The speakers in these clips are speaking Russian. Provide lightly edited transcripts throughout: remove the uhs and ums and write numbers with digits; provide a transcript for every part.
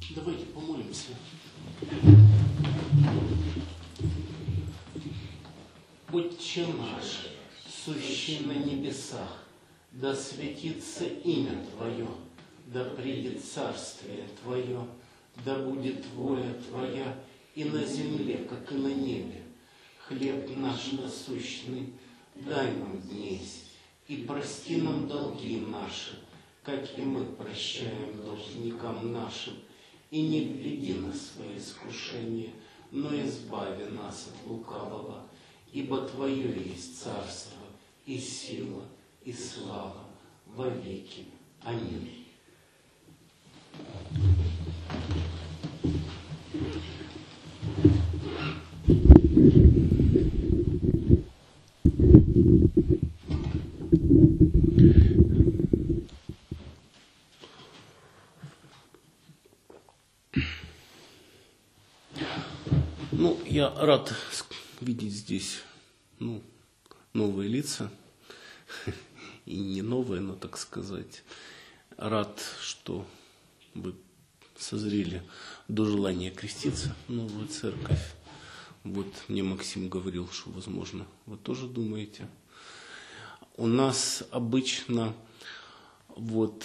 Давайте помолимся. Отче наш, сущий на небесах, да светится имя Твое, да придет царствие Твое, да будет воля Твоя и на земле, как и на небе. Хлеб наш насущный дай нам днесь, и прости нам долги наши, как и мы прощаем должникам нашим. И не введи нас в свои искушения, но избави нас от лукавого, ибо Твое есть царство, и сила, и слава во веки. Аминь. Я рад видеть здесь новые лица, и не новые, но, так сказать, рад, что вы созрели до желания креститься в новую церковь. Вот мне Максим говорил, что, возможно, вы тоже думаете. У нас обычно в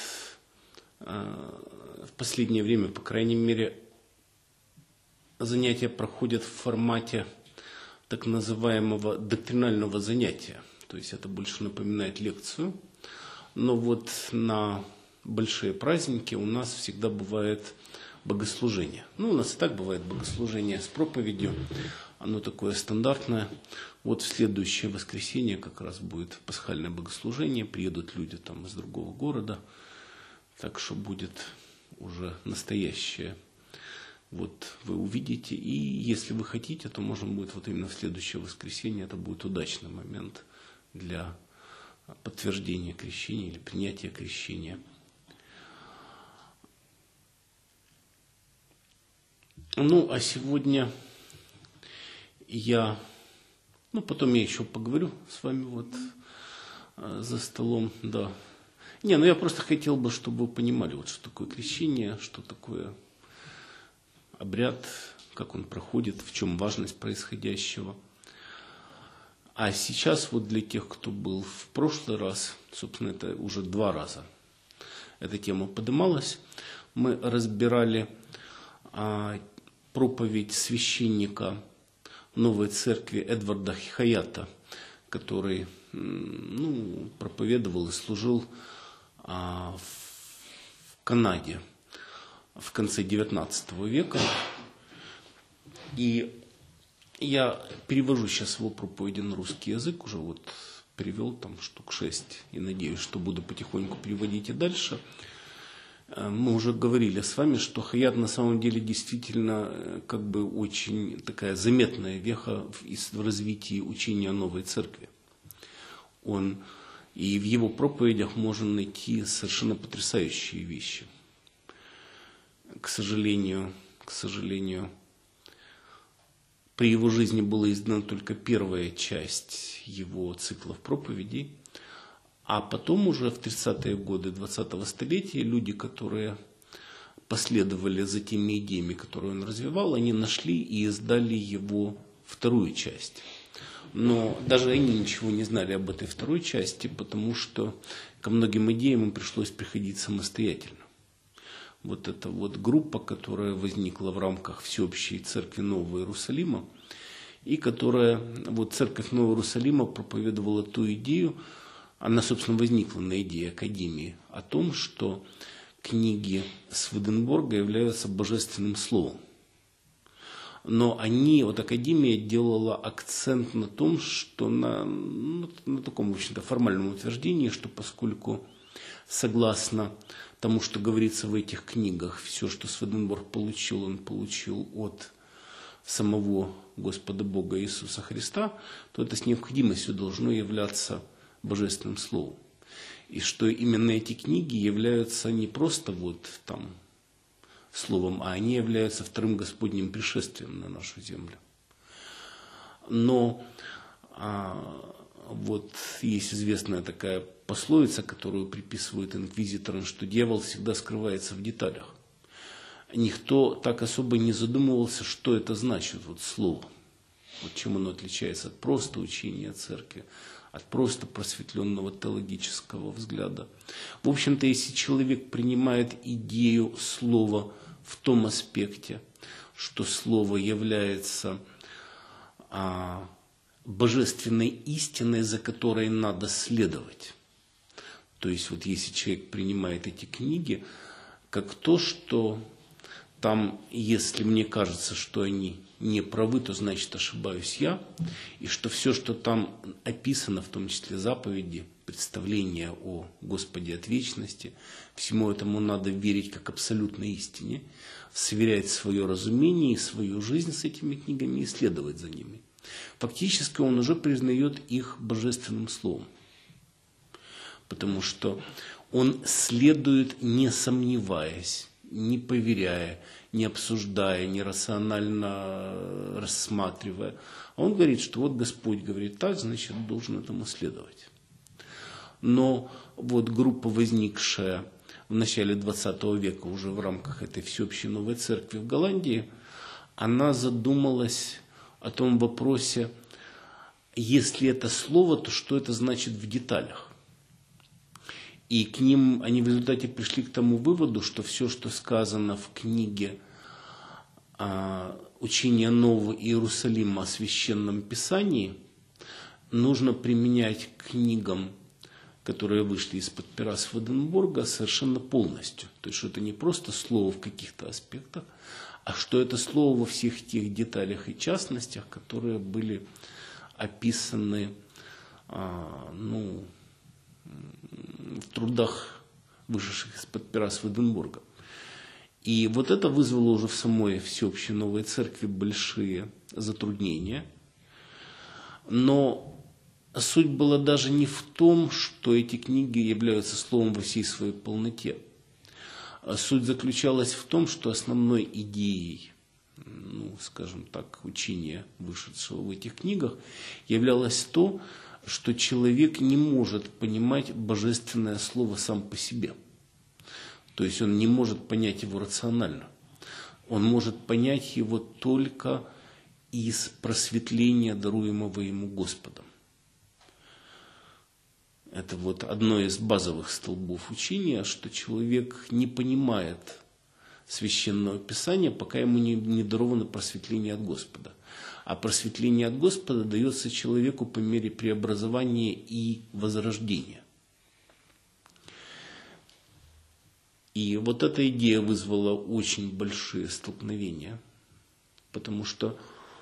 последнее время, по крайней мере, занятия проходят в формате так называемого доктринального занятия. То есть это больше напоминает лекцию. Но вот на большие праздники у нас всегда бывает богослужение. У нас и так бывает богослужение с проповедью. Оно такое стандартное. Вот в следующее воскресенье как раз будет пасхальное богослужение. Приедут люди там из другого города. Так что будет уже настоящее. Вот вы увидите, и если вы хотите, то можно будет вот именно в следующее воскресенье, это будет удачный момент для подтверждения крещения или принятия крещения. А сегодня потом я еще поговорю с вами за столом, да. Я просто хотел бы, чтобы вы понимали, что такое крещение, что такое обряд, как он проходит, в чем важность происходящего. А сейчас для тех, кто был в прошлый раз, собственно, это уже 2 раза эта тема поднималась, мы разбирали проповедь священника Новой Церкви Эдварда Хаята, который проповедовал и служил в Канаде в конце XIX века. И я перевожу сейчас его проповеди на русский язык, уже перевел там штук 6, и надеюсь, что буду потихоньку переводить и дальше. Мы уже говорили с вами, что Хаят на самом деле действительно очень такая заметная веха в развитии учения Новой Церкви. И в его проповедях можно найти совершенно потрясающие вещи. К сожалению, при его жизни была издана только первая часть его циклов проповедей, а потом уже в 30-е годы 20-го столетия люди, которые последовали за теми идеями, которые он развивал, они нашли и издали его вторую часть. Но даже они ничего не знали об этой второй части, потому что ко многим идеям им пришлось приходить самостоятельно. Эта группа, которая возникла в рамках Всеобщей Церкви Нового Иерусалима, и которая, Церковь Нового Иерусалима проповедовала ту идею, она, собственно, возникла на идее Академии, о том, что книги Сведенборга являются божественным словом. Но Академия делала акцент на том, что на таком, в общем-то, формальном утверждении, что поскольку согласно тому, что говорится в этих книгах, все, что Сведенборг получил, он получил от самого Господа Бога Иисуса Христа, то это с необходимостью должно являться божественным словом. И что именно эти книги являются не просто словом, а они являются вторым Господним пришествием на нашу землю. Но есть известная такая пословица, которую приписывают инквизиторам, что дьявол всегда скрывается в деталях. никто так особо не задумывался, что это значит, вот слово. Вот чем оно отличается от просто учения церкви, от просто просветленного теологического взгляда. В общем-то, если человек принимает идею слова в том аспекте, что слово является божественной истиной, за которой надо следовать. То есть вот если человек принимает эти книги как то, что там, если мне кажется, что они не правы, то значит ошибаюсь я, и что все, что там описано, в том числе заповеди, представления о Господе от вечности, всему этому надо верить как абсолютной истине, сверять свое разумение и свою жизнь с этими книгами и следовать за ними. Фактически он уже признает их божественным словом, потому что он следует, не сомневаясь, не проверяя, не обсуждая, не рационально рассматривая. А он говорит, что вот Господь говорит так, значит, должен этому следовать. Но вот группа, возникшая в начале 20 века уже в рамках этой всеобщей новой церкви в Голландии, она задумалась о том вопросе, если это слово, то что это значит в деталях. И к ним они в результате пришли к тому выводу, что все, что сказано в книге «Учение Нового Иерусалима о Священном Писании», нужно применять к книгам, которые вышли из-под пера Сведенборга, совершенно полностью. То есть, что это не просто слово в каких-то аспектах, а что это слово во всех тех деталях и частностях, которые были описаны в трудах, вышедших из-под пера Сведенборга. И вот это вызвало уже в самой всеобщей новой церкви большие затруднения. Но суть была даже не в том, что эти книги являются словом во всей своей полноте. Суть заключалась в том, что основной идеей, скажем так, учения, вышедшего в этих книгах, являлось то, что человек не может понимать божественное слово сам по себе. То есть он не может понять его рационально. Он может понять его только из просветления, даруемого ему Господом. Это вот одно из базовых столбов учения, что человек не понимает Священного Писания, пока ему не даровано просветление от Господа. А просветление от Господа дается человеку по мере преобразования и возрождения. И вот эта идея вызвала очень большие столкновения, потому что,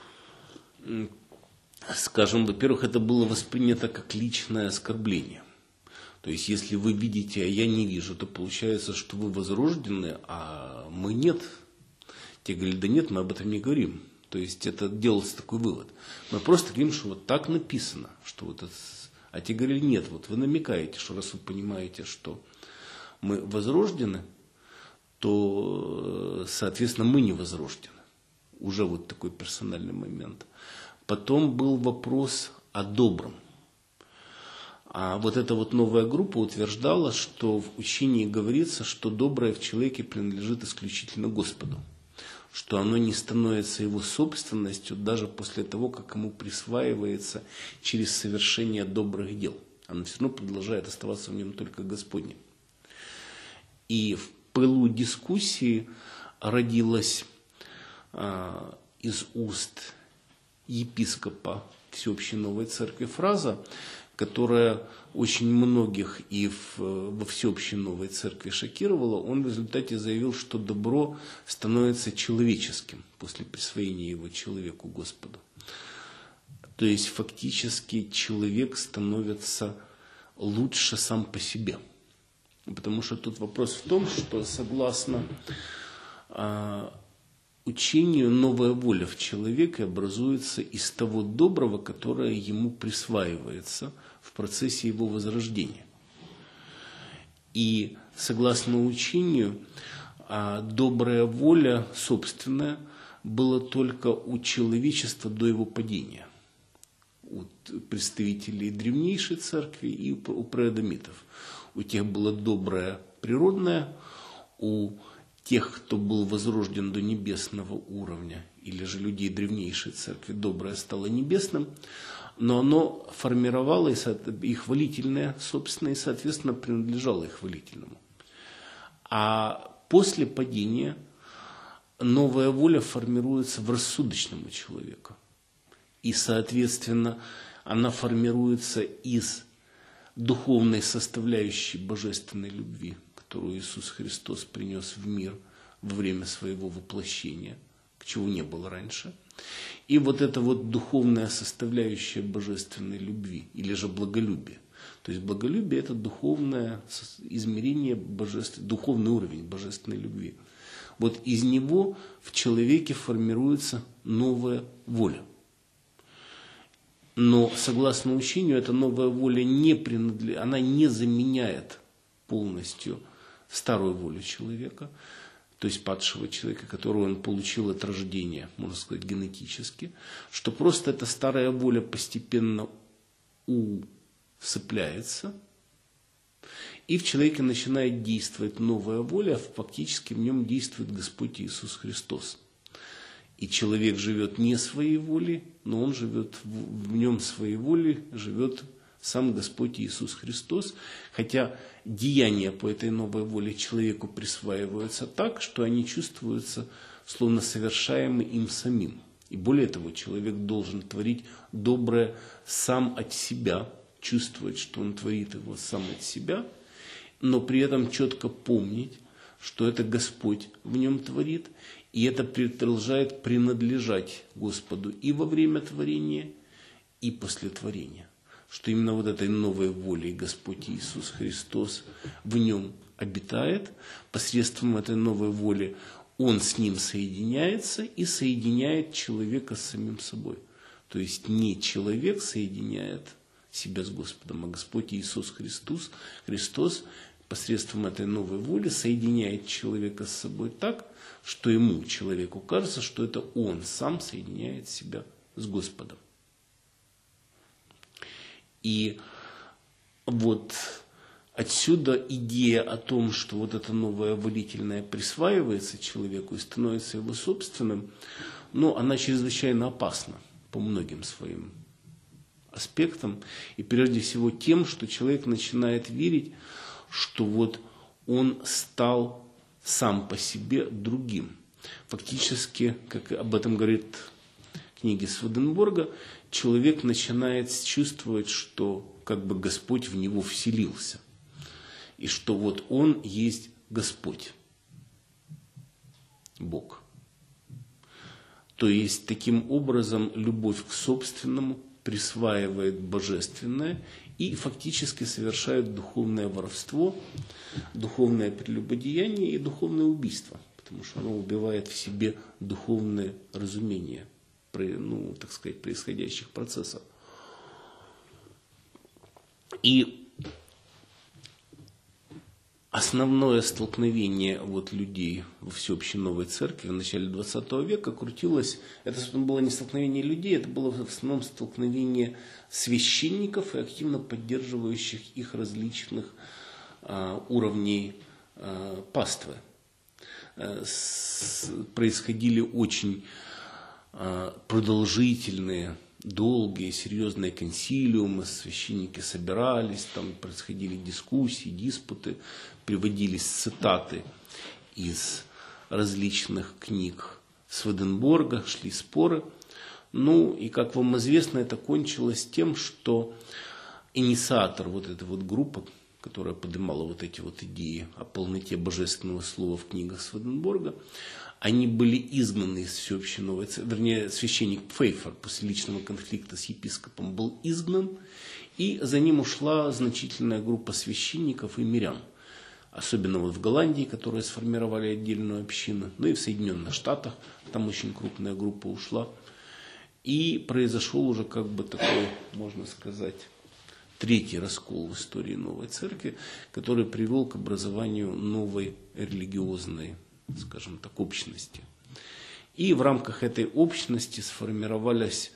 скажем, во-первых, это было воспринято как личное оскорбление. То есть, если вы видите, а я не вижу, то получается, что вы возрождены, а мы нет. Те говорили, да нет, мы об этом не говорим. То есть, это делался такой вывод. Мы просто говорим, что вот так написано. Что вот это... А те говорили, нет, вот вы намекаете, что раз вы понимаете, что мы возрождены, то, соответственно, мы не возрождены. Уже вот такой персональный момент. Потом был вопрос о добром. А вот эта вот новая группа утверждала, что в учении говорится, что доброе в человеке принадлежит исключительно Господу. Что оно не становится его собственностью даже после того, как ему присваивается через совершение добрых дел. Оно все равно продолжает оставаться в нем только Господним. И в пылу дискуссии родилась из уст епископа Всеобщей Новой Церкви фраза, которая очень многих и во Всеобщей Новой Церкви шокировала. Он в результате заявил, что добро становится человеческим после присвоения его человеку Господу. То есть фактически человек становится лучше сам по себе. Потому что тут вопрос в том, что согласно учению новая воля в человеке образуется из того доброго, которое ему присваивается в процессе его возрождения. И согласно учению, добрая воля собственная была только у человечества до его падения. У представителей древнейшей церкви и у преадамитов. У тех было доброе природное, у тех, кто был возрожден до небесного уровня, или же людей древнейшей церкви, доброе стало небесным, но оно формировало и хвалительное, собственно, и, соответственно, принадлежало и хвалительному. А после падения новая воля формируется в рассудочном у человека. И, соответственно, она формируется из духовной составляющей божественной любви, которую Иисус Христос принес в мир во время своего воплощения, к чему не было раньше. И вот эта вот духовная составляющая божественной любви, или же благолюбие. То есть благолюбие – это духовное измерение, духовный уровень божественной любви. Вот из него в человеке формируется новая воля. Но, согласно учению, эта новая воля она не заменяет полностью старую волю человека, то есть падшего человека, которую он получил от рождения, можно сказать, генетически, что просто эта старая воля постепенно усыпляется, и в человеке начинает действовать новая воля, а фактически в нем действует Господь Иисус Христос. И человек живет не своей волей, но он живет в нем своей волей, живет сам Господь Иисус Христос, хотя деяния по этой новой воле человеку присваиваются так, что они чувствуются словно совершаемы им самим. И более того, человек должен творить доброе сам от себя, чувствовать, что он творит его сам от себя, но при этом четко помнить, что это Господь в нем творит, и это продолжает принадлежать Господу и во время творения, и после творения. Что именно вот этой новой волей Господь Иисус Христос в нем обитает, посредством этой новой воли Он с ним соединяется и соединяет человека с самим собой. То есть не человек соединяет себя с Господом, а Господь Иисус Христос посредством этой новой воли соединяет человека с собой так, что ему, человеку, кажется, что это он сам соединяет себя с Господом. И вот отсюда идея о том, что вот это новое волительное присваивается человеку и становится его собственным, но она чрезвычайно опасна по многим своим аспектам. И прежде всего тем, что человек начинает верить, что вот он стал сам по себе другим. Фактически, как об этом говорит книга Сведенборга, человек начинает чувствовать, что как бы Господь в него вселился. И что вот он есть Господь, Бог. То есть, таким образом, любовь к собственному присваивает божественное и фактически совершает духовное воровство, духовное прелюбодеяние и духовное убийство, потому что оно убивает в себе духовное разумение, так сказать, происходящих процессов. И основное столкновение людей во всеобщей новой церкви в начале 20 века крутилось, это было не столкновение людей, это было в основном столкновение священников и активно поддерживающих их различных уровней паствы. Происходили очень продолжительные, долгие, серьезные консилиумы, священники собирались, там происходили дискуссии, диспуты, приводились цитаты из различных книг Сведенборга, шли споры. И, как вам известно, это кончилось тем, что инициатор этой группы, которая поднимала эти идеи о полноте божественного слова в книгах Сведенборга, они были изгнаны из всеобщей новой церкви, вернее, священник Пфейфер после личного конфликта с епископом был изгнан, и за ним ушла значительная группа священников и мирян. Особенно в Голландии, которые сформировали отдельную общину, и в Соединенных Штатах, там очень крупная группа ушла. И произошел уже такой, можно сказать, третий раскол в истории новой церкви, который привел к образованию новой религиозной, скажем так, общности. И в рамках этой общности сформировались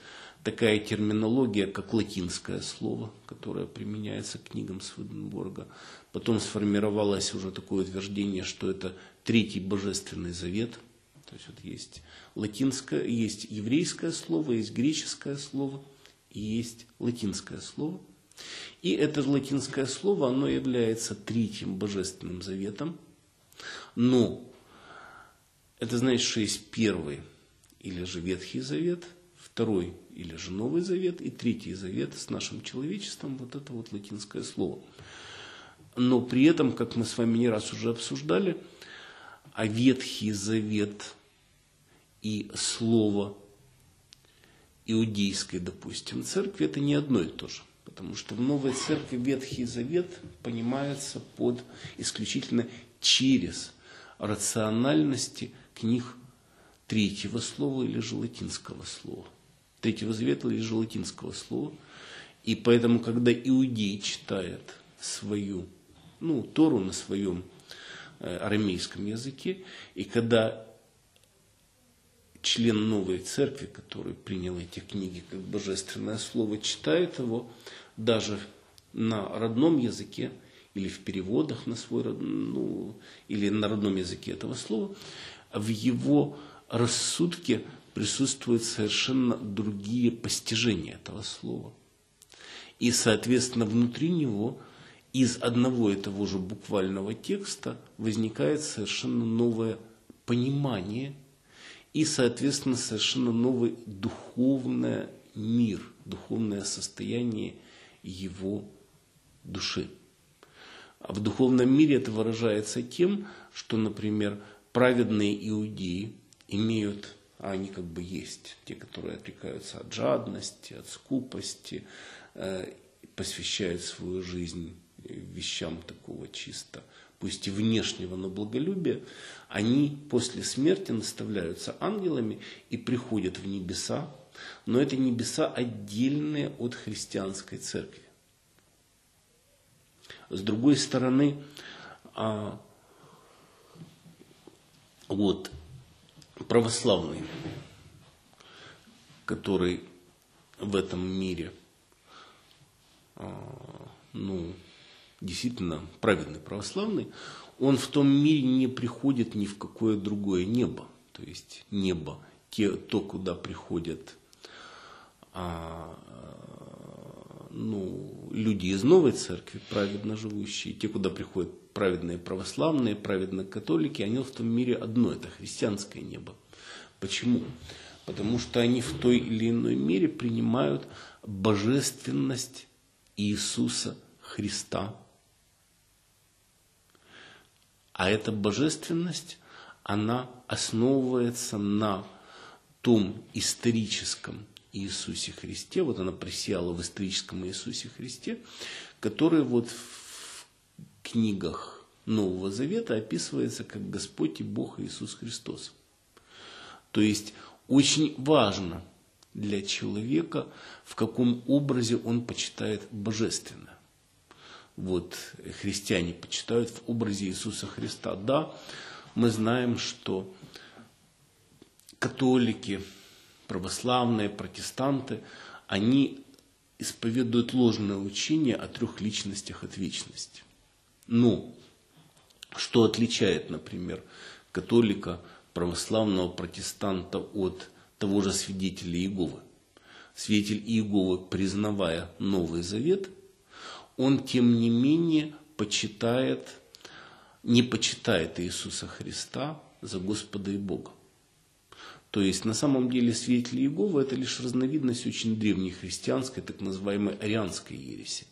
такая терминология, как латинское слово, которое применяется к книгам Сведенборга. Потом сформировалось уже такое утверждение, что это Третий Божественный Завет. То есть вот есть латинское, есть еврейское слово, есть греческое слово и есть латинское слово. И это латинское слово, оно является Третьим Божественным Заветом. Но это значит, что есть Первый или же Ветхий Завет, Второй или же Новый Завет и Третий Завет с нашим человечеством, вот это вот латинское слово. Но при этом, как мы с вами не раз уже обсуждали, а Ветхий Завет и слово иудейской, допустим, церкви – это не одно и то же. Потому что в Новой Церкви Ветхий Завет понимается исключительно через рациональности книг Третьего слова или же латинского слова. Третьего Завета или же латинского слова. И поэтому, когда иудей читает свою, Тору на своем арамейском языке, и когда член Новой Церкви, который принял эти книги как божественное слово, читает его даже на родном языке или в переводах на свой или на родном языке этого слова, в его рассудке присутствуют совершенно другие постижения этого слова. И, соответственно, внутри него из одного и того же буквального текста возникает совершенно новое понимание и, соответственно, совершенно новый духовный мир, духовное состояние его души. А в духовном мире это выражается тем, что, например, праведные иудеи имеют, они как бы есть, те, которые отрекаются от жадности, от скупости, посвящают свою жизнь вещам такого чисто, пусть и внешнего, но благолюбия, они после смерти наставляются ангелами и приходят в небеса, но это небеса отдельные от христианской церкви. С другой стороны, православный, который в этом мире, действительно праведный православный, он в том мире не приходит ни в какое другое небо. То есть небо, то, куда приходят люди из новой церкви, праведно живущие, те, куда приходят праведные православные, праведные католики, они в том мире одно, это христианское небо. Почему? Потому что они в той или иной мере принимают божественность Иисуса Христа. А эта божественность, она основывается на том историческом Иисусе Христе, вот она присела в историческом Иисусе Христе, который вот в книгах Нового Завета описывается как Господь и Бог Иисус Христос. То есть очень важно для человека, в каком образе он почитает божественное. Вот христиане почитают в образе Иисуса Христа. Да, мы знаем, что католики, православные, протестанты, они исповедуют ложное учение о трех личностях от вечности. Но что отличает, например, католика, православного, протестанта от того же свидетеля Иеговы? Свидетель Иеговы, признавая Новый Завет, он, тем не менее, не почитает Иисуса Христа за Господа и Бога. То есть, на самом деле, свидетель Иеговы – это лишь разновидность очень древней христианской, так называемой арианской ереси.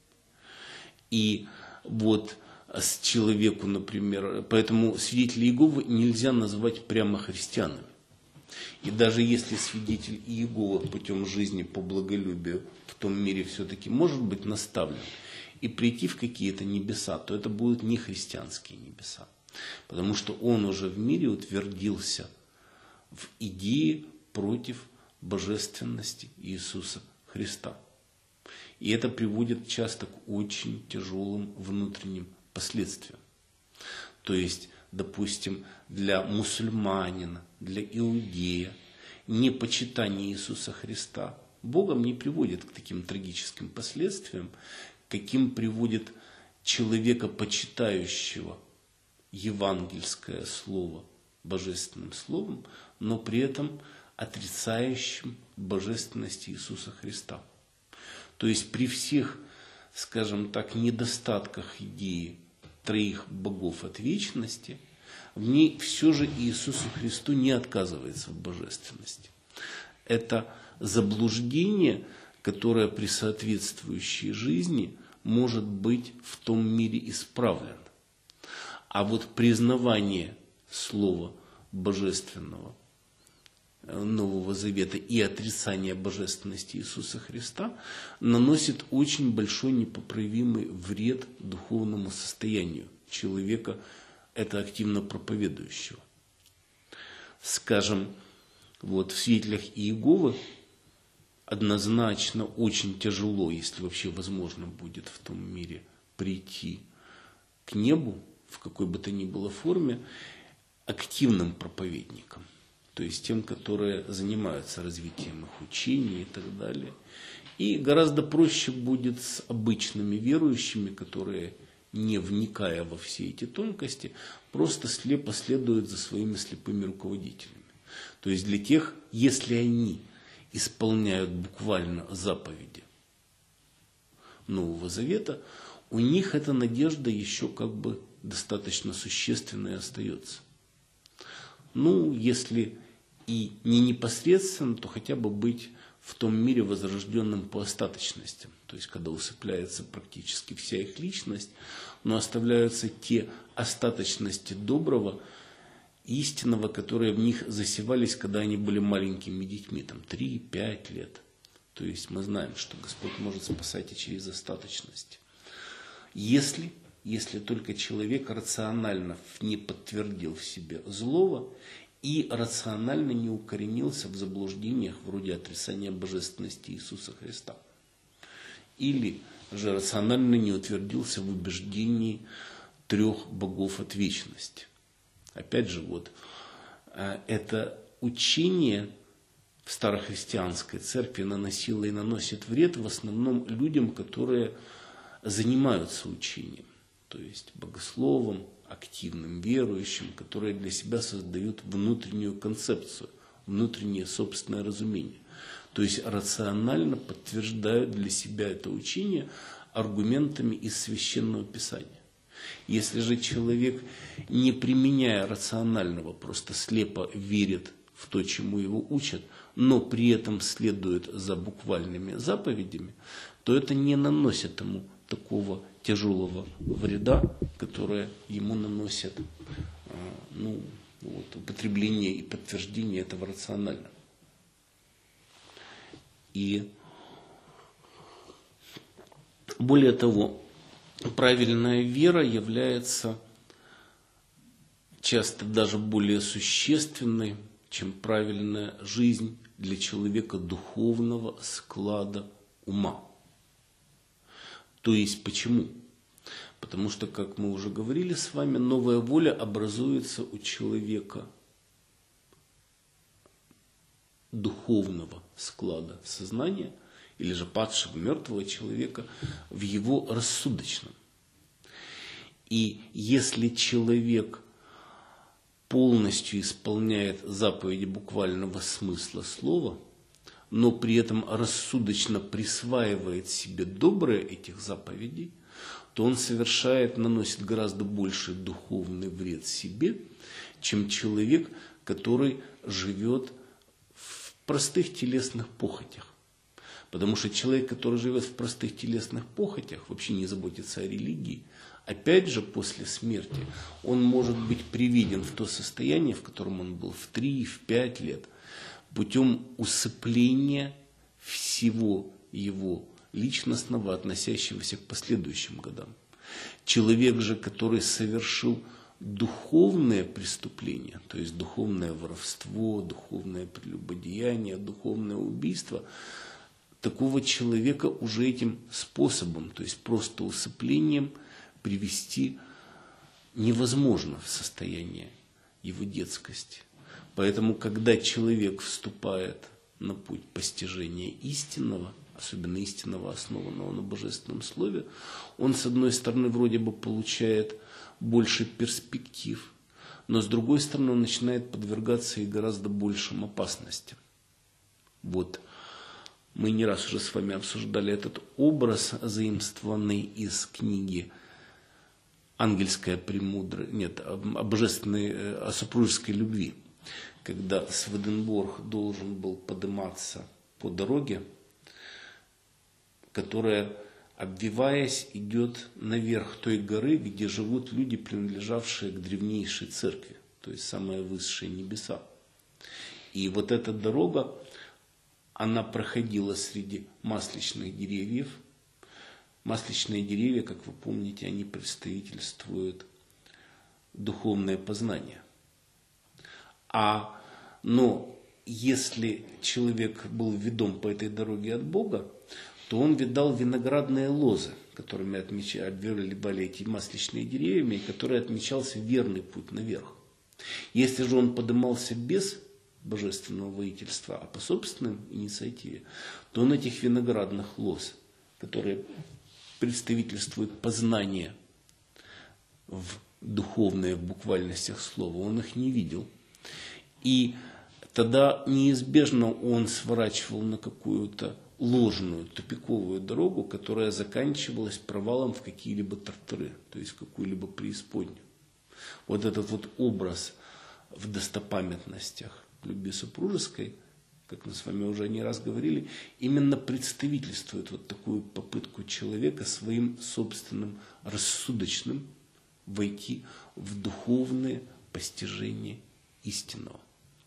И вот с человеку, например, поэтому свидетелей Иеговы нельзя назвать прямо христианами. И даже если свидетель Иеговы путем жизни по благолюбию в том мире все-таки может быть наставлен и прийти в какие-то небеса, то это будут не христианские небеса. Потому что он уже в мире утвердился в идее против божественности Иисуса Христа. И это приводит часто к очень тяжелым внутренним последствиям. То есть, допустим, для мусульманина, для иудея непочитание Иисуса Христа Богом не приводит к таким трагическим последствиям, каким приводит человека, почитающего евангельское слово божественным словом, но при этом отрицающим божественность Иисуса Христа. То есть при всех, скажем так, недостатках идеи троих богов от вечности, в ней все же Иисусу Христу не отказывается в божественности. Это заблуждение, которое при соответствующей жизни может быть в том мире исправлено. А вот признавание слова божественного Нового Завета и отрицание божественности Иисуса Христа наносит очень большой непоправимый вред духовному состоянию человека, это активно проповедующего. Скажем, вот в свидетелях Иеговы однозначно очень тяжело, если вообще возможно будет в том мире прийти к небу, в какой бы то ни было форме, активным проповедникам. То есть тем, которые занимаются развитием их учений и так далее. И гораздо проще будет с обычными верующими, которые, не вникая во все эти тонкости, просто слепо следуют за своими слепыми руководителями. То есть для тех, если они исполняют буквально заповеди Нового Завета, у них эта надежда еще как бы достаточно существенной остается. Ну, если и не непосредственно, то хотя бы быть в том мире возрожденным по остаточности. То есть, когда усыпляется практически вся их личность, но оставляются те остаточности доброго, истинного, которые в них засевались, когда они были маленькими детьми, там 3-5 лет. То есть мы знаем, что Господь может спасать и через остаточность. Если только человек рационально не подтвердил в себе злого и рационально не укоренился в заблуждениях вроде отрицания божественности Иисуса Христа. Или же рационально не утвердился в убеждении трех богов от вечности. Опять же, вот это учение в старохристианской церкви наносило и наносит вред в основном людям, которые занимаются учением, то есть богословом, активным верующим, которые для себя создают внутреннюю концепцию, внутреннее собственное разумение. То есть рационально подтверждают для себя это учение аргументами из Священного Писания. Если же человек, не применяя рационального, просто слепо верит в то, чему его учат, но при этом следует за буквальными заповедями, то это не наносит ему такого тяжелого вреда, которое ему наносит употребление и подтверждение этого рационально. И более того, правильная вера является часто даже более существенной, чем правильная жизнь для человека духовного склада ума. То есть почему? Потому что, как мы уже говорили с вами, новая воля образуется у человека духовного склада сознания, или же падшего, мертвого человека, в его рассудочном. И если человек полностью исполняет заповеди буквального смысла слова, но при этом рассудочно присваивает себе доброе этих заповедей, то он наносит гораздо больший духовный вред себе, чем человек, который живет в простых телесных похотях. Потому что человек, который живет в простых телесных похотях, вообще не заботится о религии, опять же после смерти он может быть приведен в то состояние, в котором он был в 3-5 лет, путем усыпления всего его личностного, относящегося к последующим годам. Человек же, который совершил духовное преступление, то есть духовное воровство, духовное прелюбодеяние, духовное убийство, такого человека уже этим способом, то есть просто усыплением, привести невозможно в состояние его детскости. Поэтому, когда человек вступает на путь постижения истинного, особенно истинного, основанного на Божественном Слове, он, с одной стороны, вроде бы получает больше перспектив, но с другой стороны, он начинает подвергаться и гораздо большим опасностям. Вот мы не раз уже с вами обсуждали этот образ, заимствованный из книги «Ангельская премудрость», нет, о супружеской любви, когда Сведенборг должен был подниматься по дороге, которая, обвиваясь, идет наверх той горы, где живут люди, принадлежавшие к древнейшей церкви, то есть самые высшие небеса. И вот эта дорога, она проходила среди масличных деревьев. Масличные деревья, как вы помните, они представительствуют духовное познание. Но если человек был ведом по этой дороге от Бога, то он видал виноградные лозы, которыми обвивали эти масличные деревья, и которые отмечался верный путь наверх. Если же он поднимался без божественного воительства, а по собственной инициативе, то он этих виноградных лоз, которые представительствуют познание в духовной буквальностях слова, он их не видел. И тогда неизбежно он сворачивал на какую-то ложную, тупиковую дорогу, которая заканчивалась провалом в какие-либо тартары, то есть в какую-либо преисподнюю. Вот этот вот образ в достопамятностях любви супружеской, как мы с вами уже не раз говорили, именно представительствует вот такую попытку человека своим собственным рассудочным войти в духовное постижение истинного.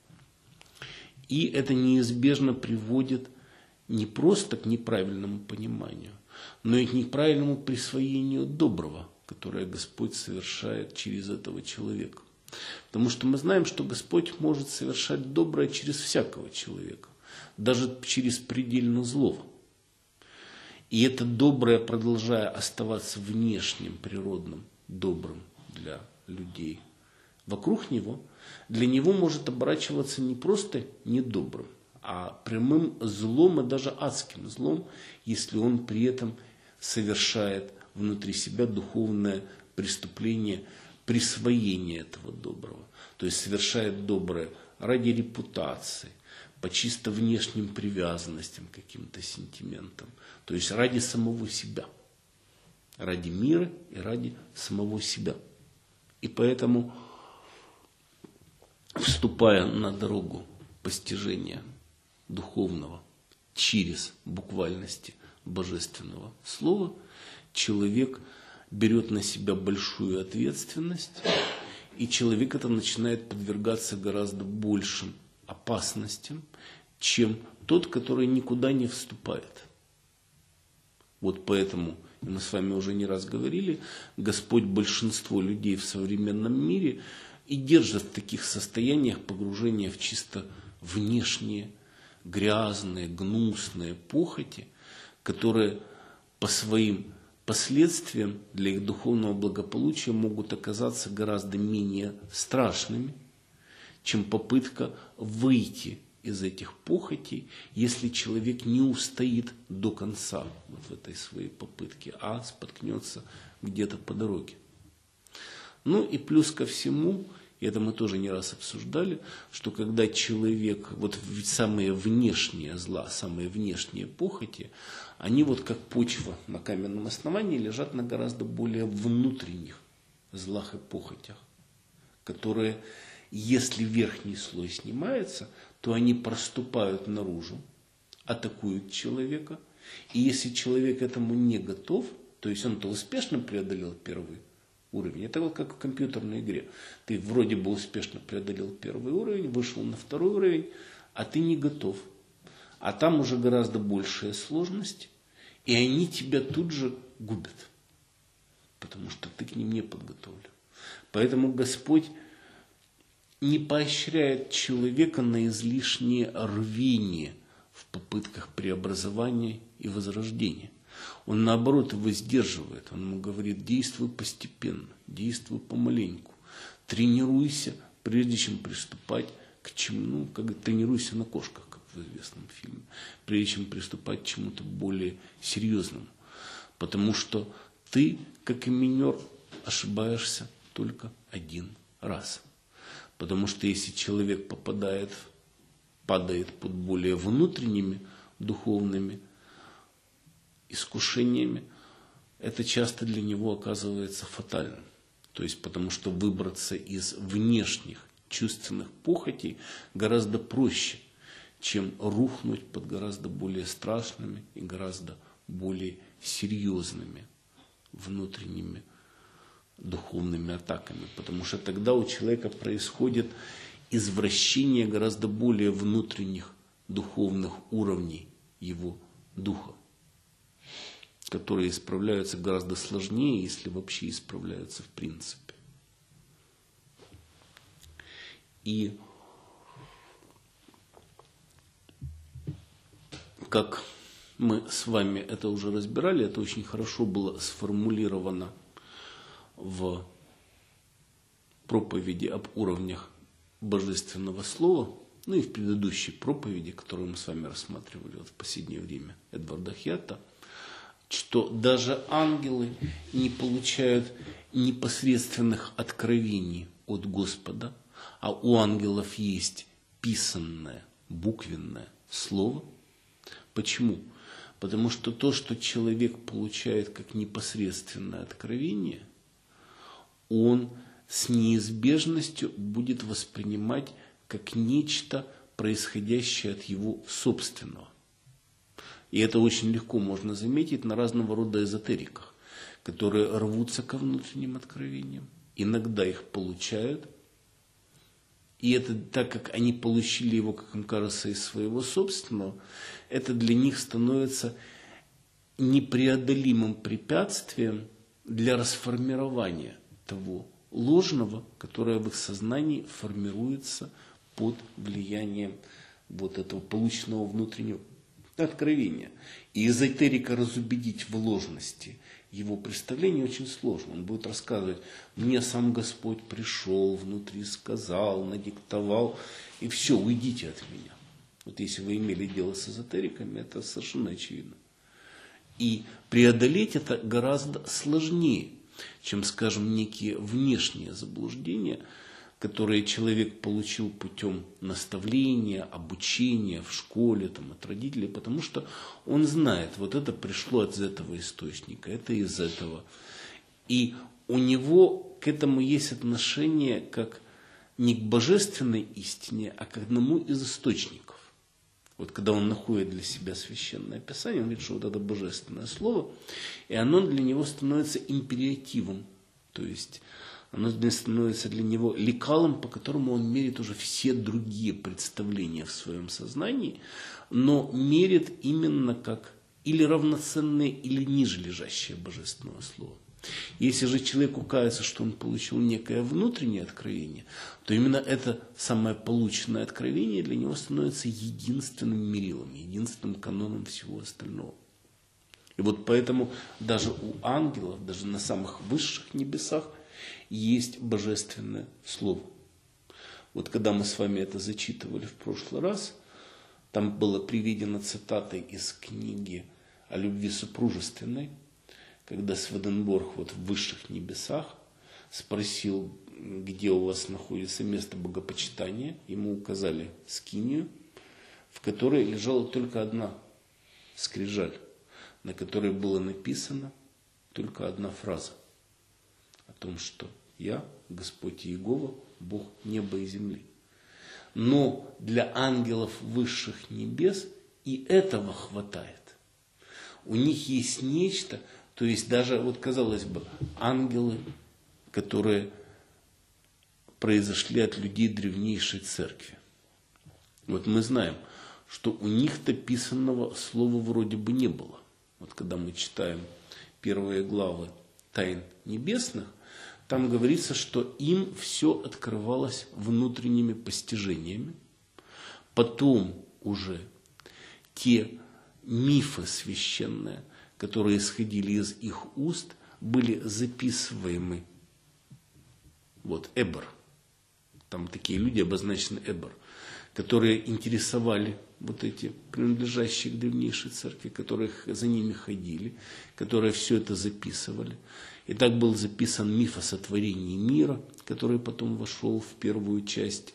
И это неизбежно приводит не просто к неправильному пониманию, но и к неправильному присвоению доброго, которое Господь совершает через этого человека. Потому что мы знаем, что Господь может совершать доброе через всякого человека, даже через предельно злого. И это доброе, продолжая оставаться внешним, природным, добрым для людей вокруг него, для него может оборачиваться не просто недобрым, а прямым злом и даже адским злом, если он при этом совершает внутри себя духовное преступление, присвоение этого доброго. То есть совершает доброе ради репутации, по чисто внешним привязанностям, каким-то сентиментам. То есть ради самого себя. Ради мира и ради самого себя. И поэтому, вступая на дорогу постижения духовного через буквальности божественного слова, человек берет на себя большую ответственность, и человек это начинает подвергаться гораздо большим опасностям, чем тот, который никуда не вступает. Вот поэтому, и мы с вами уже не раз говорили, Господь большинство людей в современном мире и держит в таких состояниях погружения в чисто внешние, грязные, гнусные похоти, которые по своим последствиям для их духовного благополучия могут оказаться гораздо менее страшными, чем попытка выйти из этих похотей, если человек не устоит до конца вот в этой своей попытке, а споткнется где-то по дороге. Ну и плюс ко всему, и это мы тоже не раз обсуждали, что когда человек, вот самые внешние зла, самые внешние похоти, они вот как почва на каменном основании лежат на гораздо более внутренних злах и похотях, которые, если верхний слой снимается, то они проступают наружу, атакуют человека. И если человек этому не готов, то есть он-то успешно преодолел первый уровень. Это вот как в компьютерной игре. Ты вроде бы успешно преодолел первый уровень, вышел на второй уровень, а ты не готов. А там уже гораздо большая сложность, и они тебя тут же губят, потому что ты к ним не подготовлен. Поэтому Господь не поощряет человека на излишнее рвение в попытках преобразования и возрождения. Он, наоборот, его сдерживает. Он ему говорит: действуй постепенно, действуй помаленьку, тренируйся, прежде чем приступать к чему, как тренируйся на кошках, как в в известном фильме, прежде чем приступать к чему-то более серьезному. Потому что ты, как и минер, ошибаешься только один раз. Потому что если человек падает под более внутренними духовными искушениями, это часто для него оказывается фатальным. То есть потому что выбраться из внешних чувственных похотей гораздо проще, чем рухнуть под гораздо более страшными и гораздо более серьезными внутренними духовными атаками. Потому что тогда у человека происходит извращение гораздо более внутренних духовных уровней его духа, которые исправляются гораздо сложнее, если вообще исправляются в принципе. И как мы с вами это уже разбирали, это очень хорошо было сформулировано в проповеди об уровнях Божественного Слова, ну и в предыдущей проповеди, которую мы с вами рассматривали в последнее время, Эдварда Хьятта, что даже ангелы не получают непосредственных откровений от Господа, а у ангелов есть писанное, буквенное слово. Почему? Потому что то, что человек получает как непосредственное откровение, он с неизбежностью будет воспринимать как нечто, происходящее от его собственного. И это очень легко можно заметить на разного рода эзотериках, которые рвутся ко внутренним откровениям, иногда их получают, и это так как они получили его, как им кажется, из своего собственного, это для них становится непреодолимым препятствием для расформирования того ложного, которое в их сознании формируется под влиянием вот этого полученного внутреннего откровения. И эзотерика разубедить в ложности его представления очень сложно. Он будет рассказывать: мне сам Господь пришел, внутри сказал, надиктовал, и все, уйдите от меня. Вот если вы имели дело с эзотериками, это совершенно очевидно. И преодолеть это гораздо сложнее, чем, скажем, некие внешние заблуждения, которые человек получил путем наставления, обучения в школе, там, от родителей, потому что он знает, вот это пришло от этого источника, это из этого. И у него к этому есть отношение как не к божественной истине, а к одному из источников. Вот когда он находит для себя священное писание, он видит, что вот это божественное слово, и оно для него становится империативом, то есть оно становится для него лекалом, по которому он мерит уже все другие представления в своем сознании, но мерит именно как или равноценное, или ниже лежащее божественное слово. Если же человеку кажется, что он получил некое внутреннее откровение, то именно это самое полученное откровение для него становится единственным мерилом, единственным каноном всего остального. И вот поэтому даже у ангелов, даже на самых высших небесах, есть божественное слово. Вот когда мы с вами это зачитывали в прошлый раз, там было приведено цитатой из книги о любви супружественной, когда Сведенборг вот в высших небесах спросил, где у вас находится место богопочитания. Ему указали скинию, в которой лежала только одна скрижаль, на которой было написано только одна фраза о том, что я, Господь Иегова, Бог неба и земли. Но для ангелов высших небес и этого хватает. У них есть нечто, то есть даже, вот казалось бы, ангелы, которые произошли от людей древнейшей церкви. Вот мы знаем, что у них-то писанного слова вроде бы не было. Вот когда мы читаем первые главы Тайн Небесных, там говорится, что им все открывалось внутренними постижениями. Потом уже те мифы священные, которые исходили из их уст, были записываемы. Вот Эбер, Там такие люди обозначены Эбер, которые интересовали вот эти принадлежащие к древнейшей церкви, которые за ними ходили, которые все это записывали. И так был записан миф о сотворении мира, который потом вошел в первую часть,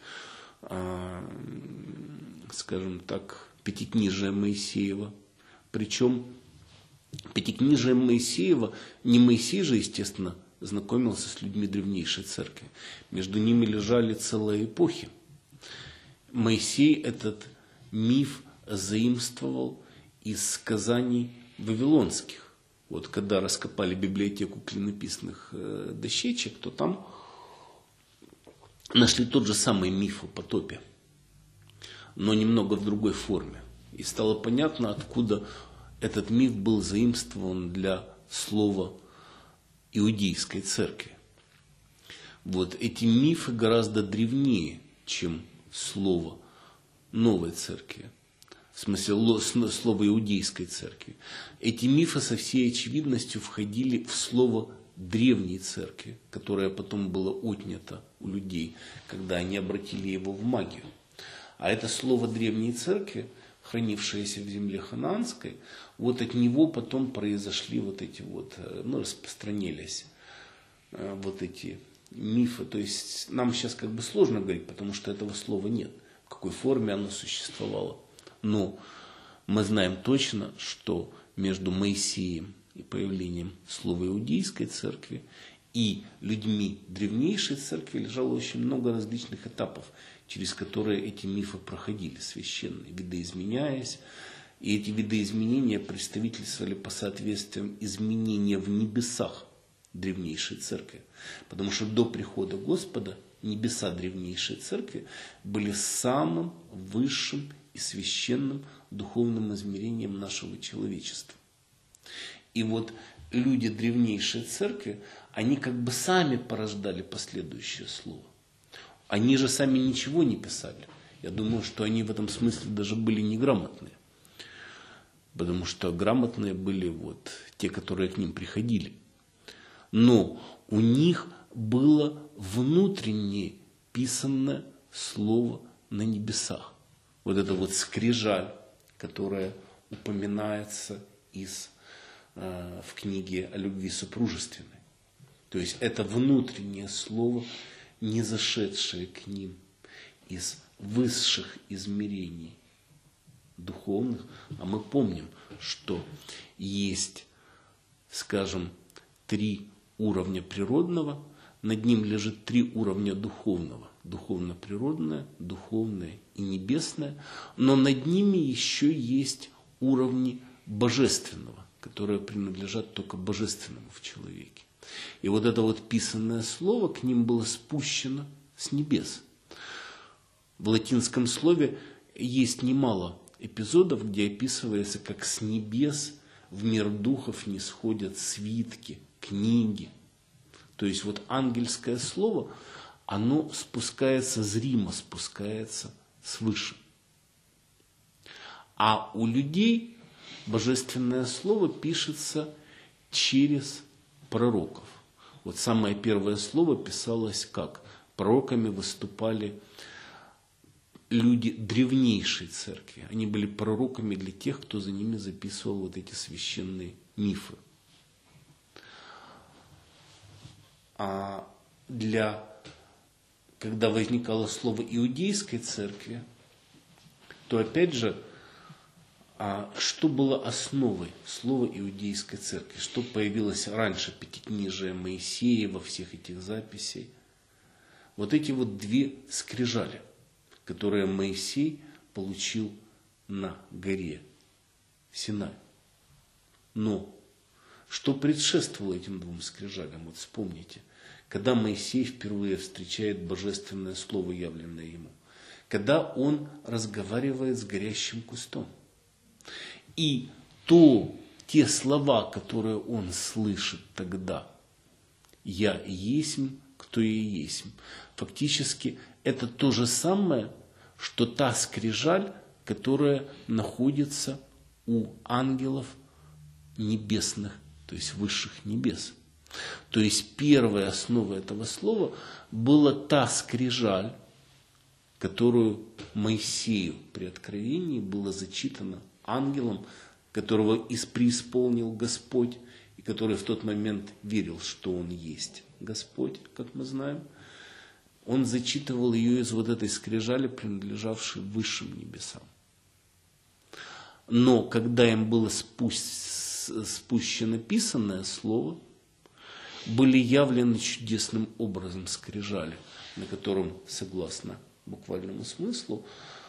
скажем так, Пятикнижия Моисеева. Причем Пятикнижие Моисеева, не Моисей же, естественно, знакомился с людьми древнейшей церкви. Между ними лежали целые эпохи. Моисей этот миф заимствовал из сказаний вавилонских. Вот когда раскопали библиотеку клинописных дощечек, то там нашли тот же самый миф о потопе, но немного в другой форме. И стало понятно, откуда этот миф был заимствован для слова иудейской церкви. Вот эти мифы гораздо древнее, чем слово новой церкви, в смысле слово иудейской церкви. Эти мифы со всей очевидностью входили в слово древней церкви, которое потом было отнято у людей, когда они обратили его в магию. А это слово древней церкви, хранившееся в земле ханаанской, вот от него потом произошли вот эти вот, распространились вот эти мифы. То есть нам сейчас как бы сложно говорить, потому что этого слова нет, в какой форме оно существовало. Но мы знаем точно, что между Моисеем и появлением слова иудейской церкви и людьми древнейшей церкви лежало очень много различных этапов, через которые эти мифы проходили, священные, видоизменяясь. И эти видоизменения представительствовали по соответствиям изменения в небесах древнейшей церкви. Потому что до прихода Господа небеса древнейшей церкви были самым высшим и священным духовным измерением нашего человечества. И вот люди древнейшей церкви, они как бы сами порождали последующее слово. Они же сами ничего не писали. Я думаю, что они в этом смысле даже были неграмотные. Потому что грамотные были вот те, которые к ним приходили. Но у них было внутреннее писанное слово на небесах. Вот это вот скрижаль, которая упоминается в книге о любви супружественной. То есть это внутреннее слово, не зашедшее к ним из высших измерений духовных. А мы помним, что есть, скажем, 3 уровня природного, над ним лежит 3 уровня духовного. Духовно-природное, духовное и небесное. Но над ними еще есть уровни божественного, которые принадлежат только божественному в человеке. И вот это вот писанное слово к ним было спущено с небес. В латинском слове есть немало эпизодов, где описывается, как с небес в мир духов нисходят свитки, книги. То есть вот ангельское слово, оно спускается зримо, спускается свыше. А у людей божественное слово пишется через пророков. Вот самое первое слово писалось как? Пророками выступали люди древнейшей церкви. Они были пророками для тех, кто за ними записывал вот эти священные мифы. А когда возникало слово иудейской церкви, то опять же, что было основой слова иудейской церкви? Что появилось раньше Пятикнижия Моисеева, всех этих записей? Вот эти вот 2 скрижали, которые Моисей получил на горе Синай. Но что предшествовало этим 2 скрижалям? Вот вспомните, когда Моисей впервые встречает божественное слово, явленное ему, когда он разговаривает с горящим кустом. И те слова, которые он слышит тогда, «Я есмь, кто я есмь», фактически это то же самое, что та скрижаль, которая находится у ангелов небесных, то есть высших небес. То есть первой основой этого слова была та скрижаль, которую Моисею при откровении было зачитано ангелом, которого преисполнил Господь, и который в тот момент верил, что он есть Господь, как мы знаем. Он зачитывал ее из вот этой скрижали, принадлежавшей высшим небесам. Но когда им было спущено писанное слово, были явлены чудесным образом скрижали, на котором, согласно буквальному смыслу,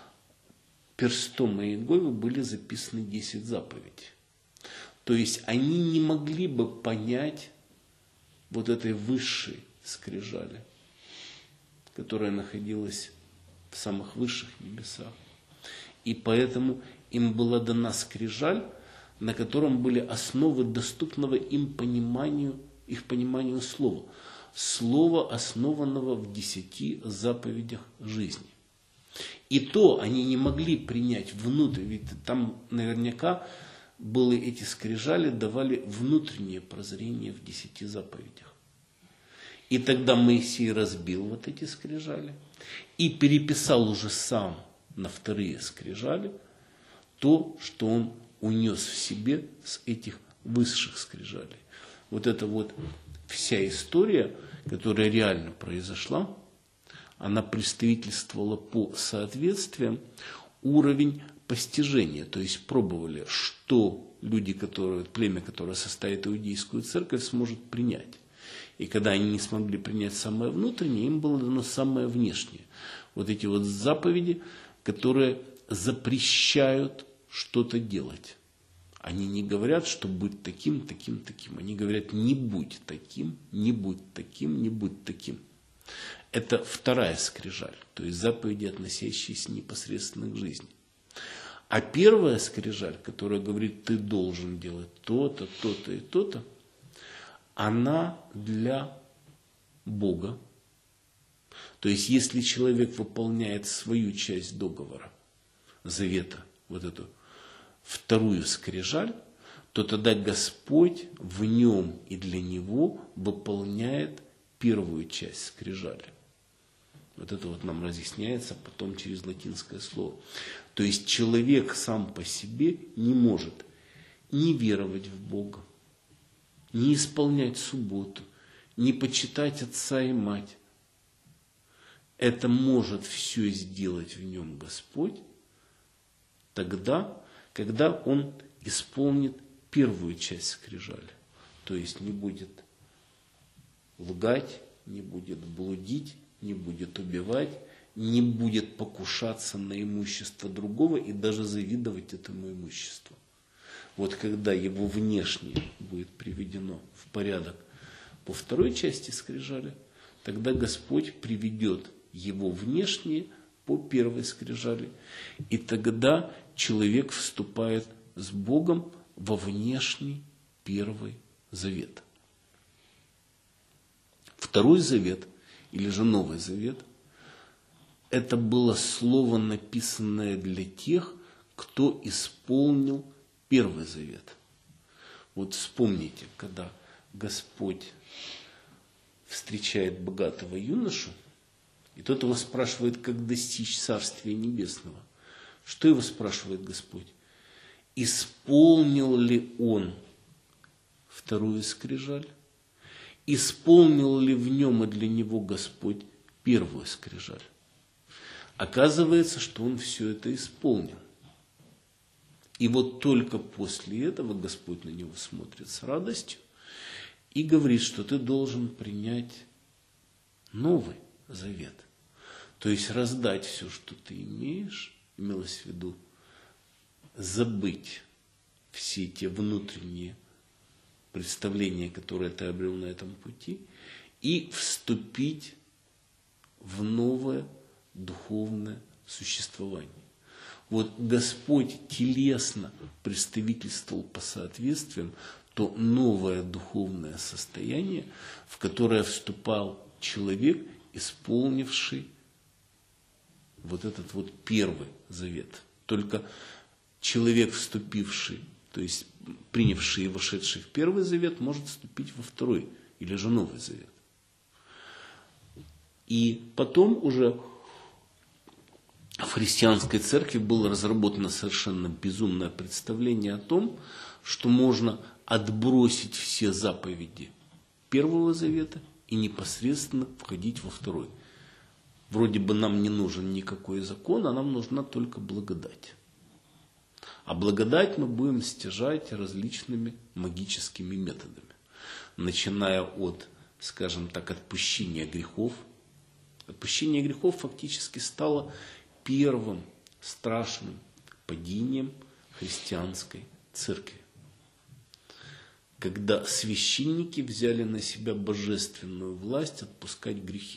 перстом Иеговы были записаны 10 заповедей. То есть они не могли бы понять вот этой высшей скрижали, которая находилась в самых высших небесах. И поэтому им была дана скрижаль, на котором были основы доступного им пониманию, их пониманию слова. Слова, основанного в 10 заповедях жизни. И то они не могли принять внутрь, ведь там наверняка были эти скрижали, давали внутреннее прозрение в 10 заповедях. И тогда Моисей разбил вот эти скрижали и переписал уже сам на вторые скрижали то, что он унес в себе с этих высших скрижалей. Вот эта вот вся история, которая реально произошла, она представительствовала по соответствиям уровень постижения. То есть пробовали, что люди, племя, которое составит иудейскую церковь, сможет принять. И когда они не смогли принять самое внутреннее, им было дано самое внешнее. Вот эти вот заповеди, которые запрещают что-то делать. Они не говорят, что будь таким, таким, таким. Они говорят, не будь таким, не будь таким, не будь таким. Это вторая скрижаль, то есть заповеди, относящиеся непосредственно к жизни. А первая скрижаль, которая говорит, ты должен делать то-то, то-то и то-то, она для Бога. То есть, если человек выполняет свою часть договора, завета, вот эту вторую скрижаль, то тогда Господь в нем и для него выполняет первую часть скрижали. Вот это вот нам разъясняется потом через латинское слово. То есть человек сам по себе не может не веровать в Бога, не исполнять субботу, не почитать отца и мать. Это может все сделать в нем Господь тогда, когда он исполнит первую часть скрижали. То есть не будет лгать, не будет блудить, не будет убивать, не будет покушаться на имущество другого и даже завидовать этому имуществу. Вот когда его внешнее будет приведено в порядок по второй части скрижали, тогда Господь приведет его внешнее по первой скрижали, и тогда человек вступает с Богом во внешний первый завет. Второй завет, или же Новый Завет, это было слово, написанное для тех, кто исполнил Первый Завет. Вот вспомните, когда Господь встречает богатого юношу, и тот его спрашивает, как достичь Царствия Небесного. Что его спрашивает Господь? Исполнил ли он вторую скрижаль? Исполнил ли в нем и для него Господь первую скрижаль? Оказывается, что он все это исполнил. И вот только после этого Господь на него смотрит с радостью и говорит, что ты должен принять Новый Завет. То есть раздать все, что ты имеешь, имелось в виду забыть все те внутренние представления, которые ты обрел на этом пути, и вступить в новое духовное существование. Вот Господь телесно представительствовал по соответствиям то новое духовное состояние, в которое вступал человек, исполнивший вот этот вот первый завет. Только человек, вступивший, то есть принявший и вошедший в Первый Завет, может вступить во Второй или же Новый Завет. И потом уже в христианской церкви было разработано совершенно безумное представление о том, что можно отбросить все заповеди Первого Завета и непосредственно входить во Второй. Вроде бы нам не нужен никакой закон, а нам нужна только благодать. А благодать мы будем стяжать различными магическими методами. Начиная от, скажем так, отпущения грехов. Отпущение грехов фактически стало первым страшным падением христианской церкви. Когда священники взяли на себя божественную власть отпускать грехи.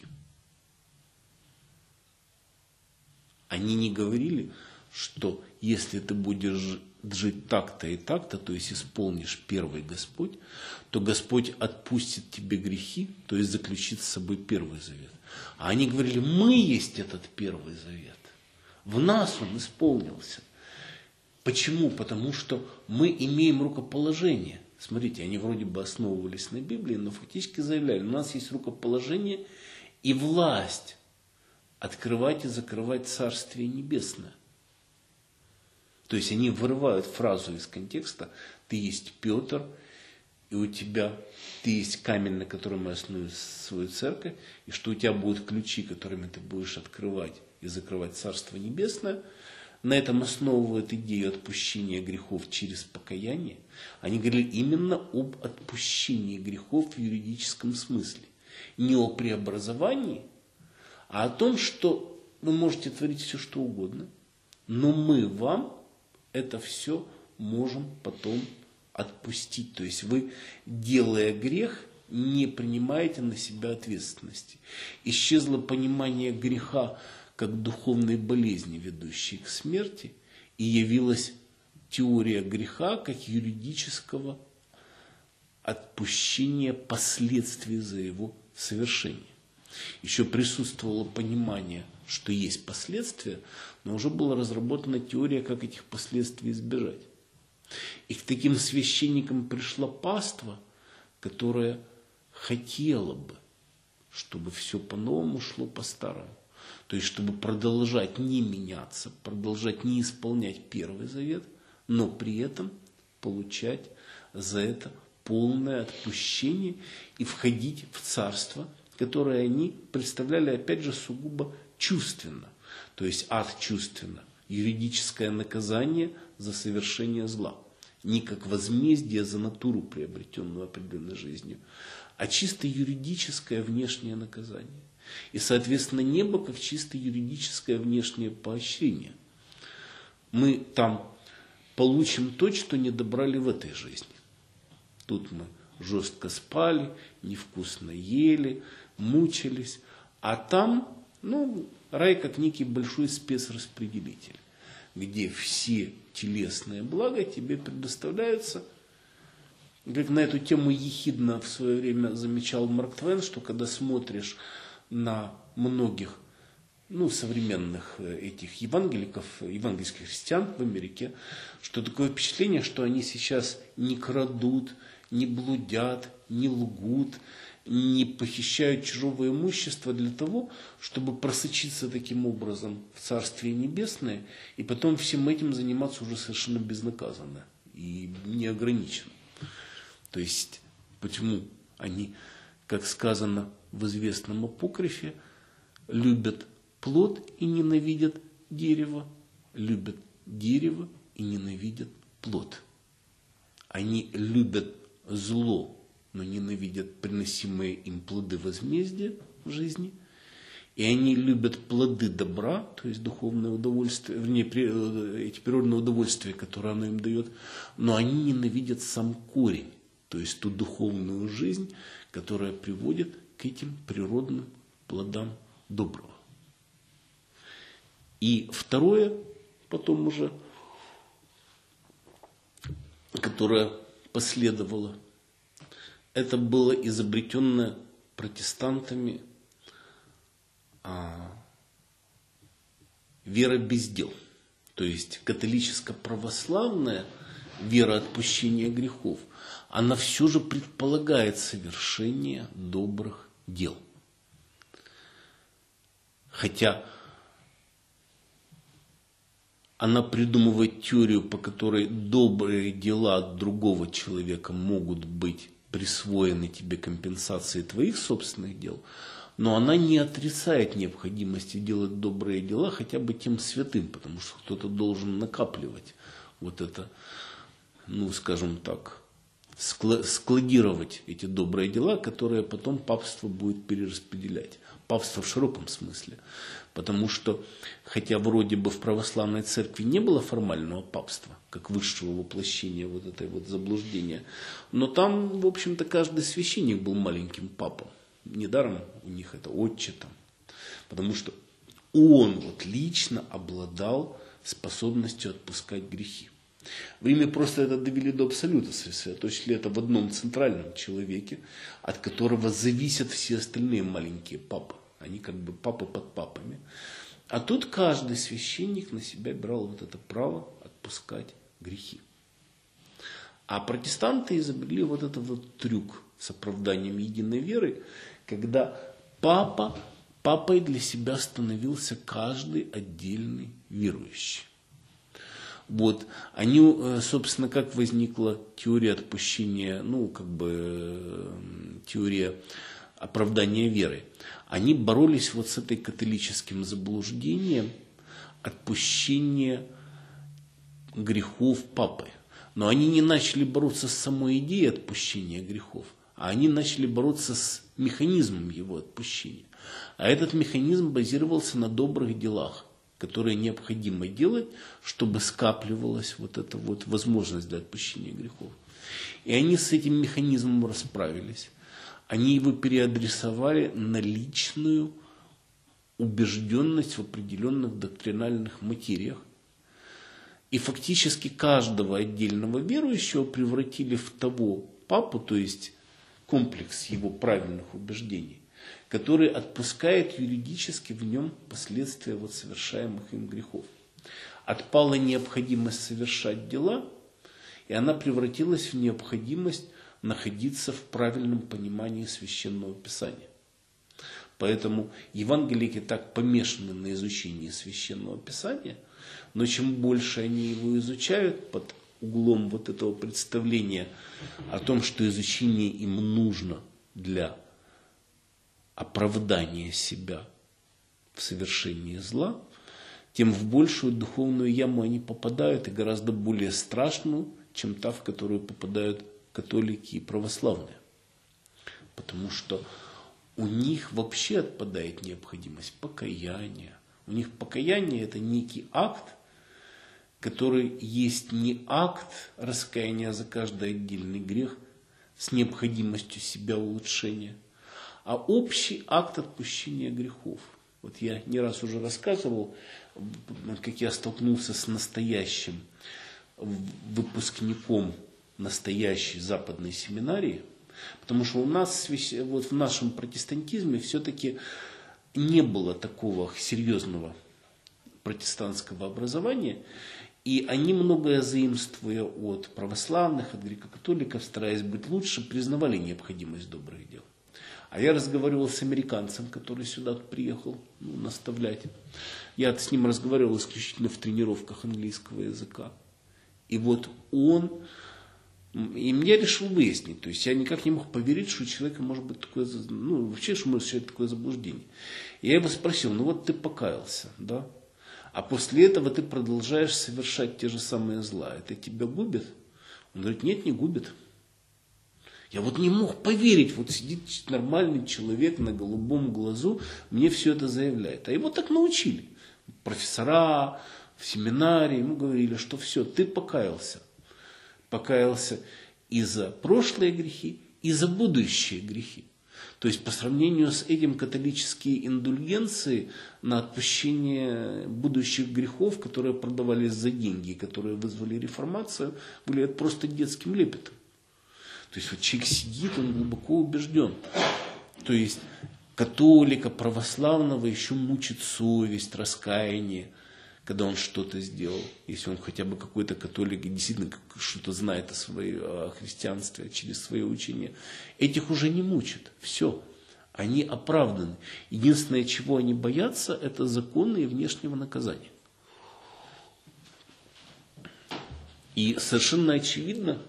Они не говорили, что если ты будешь жить так-то и так-то, то есть исполнишь первый Господь, то Господь отпустит тебе грехи, то есть заключит с собой Первый Завет. А они говорили, мы есть этот Первый Завет. В нас он исполнился. Почему? Потому что мы имеем рукоположение. Смотрите, они вроде бы основывались на Библии, но фактически заявляли, у нас есть рукоположение и власть открывать и закрывать Царствие Небесное. То есть они вырывают фразу из контекста, ты есть Петр, и у тебя, ты есть камень, на котором мы основываем свою церковь, и что у тебя будут ключи, которыми ты будешь открывать и закрывать Царство Небесное. На этом основывают идею отпущения грехов через покаяние. Они говорили именно об отпущении грехов в юридическом смысле. Не о преобразовании, а о том, что вы можете творить все, что угодно, но мы вам это все можем потом отпустить. То есть вы, делая грех, не принимаете на себя ответственности. Исчезло понимание греха как духовной болезни, ведущей к смерти, и явилась теория греха как юридического отпущения последствий за его совершение. Еще присутствовало понимание, что есть последствия, но уже была разработана теория, как этих последствий избежать. И к таким священникам пришла паства, которая хотела бы, чтобы все по-новому шло по-старому. То есть, чтобы продолжать не меняться, продолжать не исполнять Первый Завет, но при этом получать за это полное отпущение и входить в царство, которое они представляли, опять же, сугубо чувственно. То есть ад чувственно, юридическое наказание за совершение зла. Не как возмездие за натуру, приобретенную определенной жизнью, а чисто юридическое внешнее наказание. И, соответственно, небо как чисто юридическое внешнее поощрение. Мы там получим то, что не добрали в этой жизни. Тут мы жестко спали, невкусно ели, мучились. А там, рай как некий большой спецраспределитель, где все телесные блага тебе предоставляются. Как на эту тему ехидно в свое время замечал Марк Твен, что когда смотришь на многих современных этих евангеликов, евангельских христиан в Америке, что такое впечатление, что они сейчас не крадут, не блудят, не лгут, не похищают чужого имущества для того, чтобы просочиться таким образом в Царствие Небесное и потом всем этим заниматься уже совершенно безнаказанно и неограниченно. То есть, почему они, как сказано в известном апокрифе, любят плод и ненавидят дерево, любят дерево и ненавидят плод. Они любят зло, но ненавидят приносимые им плоды возмездия в жизни. И они любят плоды добра, то есть духовное удовольствие, вернее, эти природные удовольствия, которые оно им дает, но они ненавидят сам корень, то есть ту духовную жизнь, которая приводит к этим природным плодам доброго. И второе, потом уже, которое последовало, это было изобретенное протестантами вера без дел. То есть католическо-православная вера отпущения грехов, она все же предполагает совершение добрых дел. Хотя она придумывает теорию, по которой добрые дела другого человека могут быть присвоены тебе компенсацией твоих собственных дел, но она не отрицает необходимости делать добрые дела хотя бы тем святым, потому что кто-то должен накапливать вот это, ну, скажем так, складировать эти добрые дела, которые потом папство будет перераспределять. Папство в широком смысле. Потому что, хотя вроде бы в православной церкви не было формального папства, как высшего воплощения вот этой вот заблуждения, но там, в общем-то, каждый священник был маленьким папом. Недаром у них это отче там. Потому что он вот лично обладал способностью отпускать грехи. В Риме просто это довели до абсолюта, сосредоточили это в одном центральном человеке, от которого зависят все остальные маленькие папы. Они как бы папы под папами. А тут каждый священник на себя брал вот это право отпускать грехи. А протестанты изобрели вот этот вот трюк с оправданием единой веры, когда папой для себя становился каждый отдельный верующий. Вот, они, собственно, как возникла теория отпущения, ну, как бы, теория оправдания веры. Они боролись вот с этой католическим заблуждением отпущения грехов папы. Но они не начали бороться с самой идеей отпущения грехов, а они начали бороться с механизмом его отпущения. А этот механизм базировался на добрых делах, которые необходимо делать, чтобы скапливалась вот эта вот возможность для отпущения грехов. И они с этим механизмом расправились. Они его переадресовали на личную убежденность в определенных доктринальных материях. И фактически каждого отдельного верующего превратили в того папу, то есть комплекс его правильных убеждений, который отпускает юридически в нем последствия вот совершаемых им грехов. Отпала необходимость совершать дела, и она превратилась в необходимость находиться в правильном понимании Священного Писания. Поэтому евангелики так помешаны на изучении Священного Писания, но чем больше они его изучают под углом вот этого представления о том, что изучение им нужно для оправдания себя в совершении зла, тем в большую духовную яму они попадают, и гораздо более страшную, чем та, в которую попадают католики и православные. Потому что у них вообще отпадает необходимость покаяния. У них покаяние – это некий акт, который есть не акт раскаяния за каждый отдельный грех с необходимостью себя улучшения, а общий акт отпущения грехов. Вот я не раз уже рассказывал, как я столкнулся с настоящим выпускником настоящей западной семинарии, потому что у нас вот в нашем протестантизме все-таки не было такого серьезного протестантского образования, и они, многое заимствуя от православных, от греко-католиков, стараясь быть лучше, признавали необходимость добрых дел. А я разговаривал с американцем, который сюда приехал наставлять. Я с ним разговаривал исключительно в тренировках английского языка. И вот он... И я решил выяснить, то есть я никак не мог поверить, что у человека может быть такое, ну вообще, что может быть такое заблуждение. И я его спросил, ну вот ты покаялся, да? А после этого ты продолжаешь совершать те же самые зла. Это тебя губит? Он говорит, нет, не губит. Я вот не мог поверить, вот сидит нормальный человек на голубом глазу, мне все это заявляет. А его так научили. Профессора в семинарии ему говорили, что все, ты покаялся. Покаялся и за прошлые грехи, и за будущие грехи. То есть по сравнению с этим католические индульгенции на отпущение будущих грехов, которые продавались за деньги, которые вызвали реформацию, были просто детским лепетом. То есть вот человек сидит, он глубоко убежден. То есть католика, православного еще мучит совесть, раскаяние, когда он что-то сделал. Если он хотя бы какой-то католик и действительно что-то знает о христианстве через свое учение. Этих уже не мучат. Все. Они оправданы. Единственное, чего они боятся, это законы и внешнего наказания. И совершенно очевидно,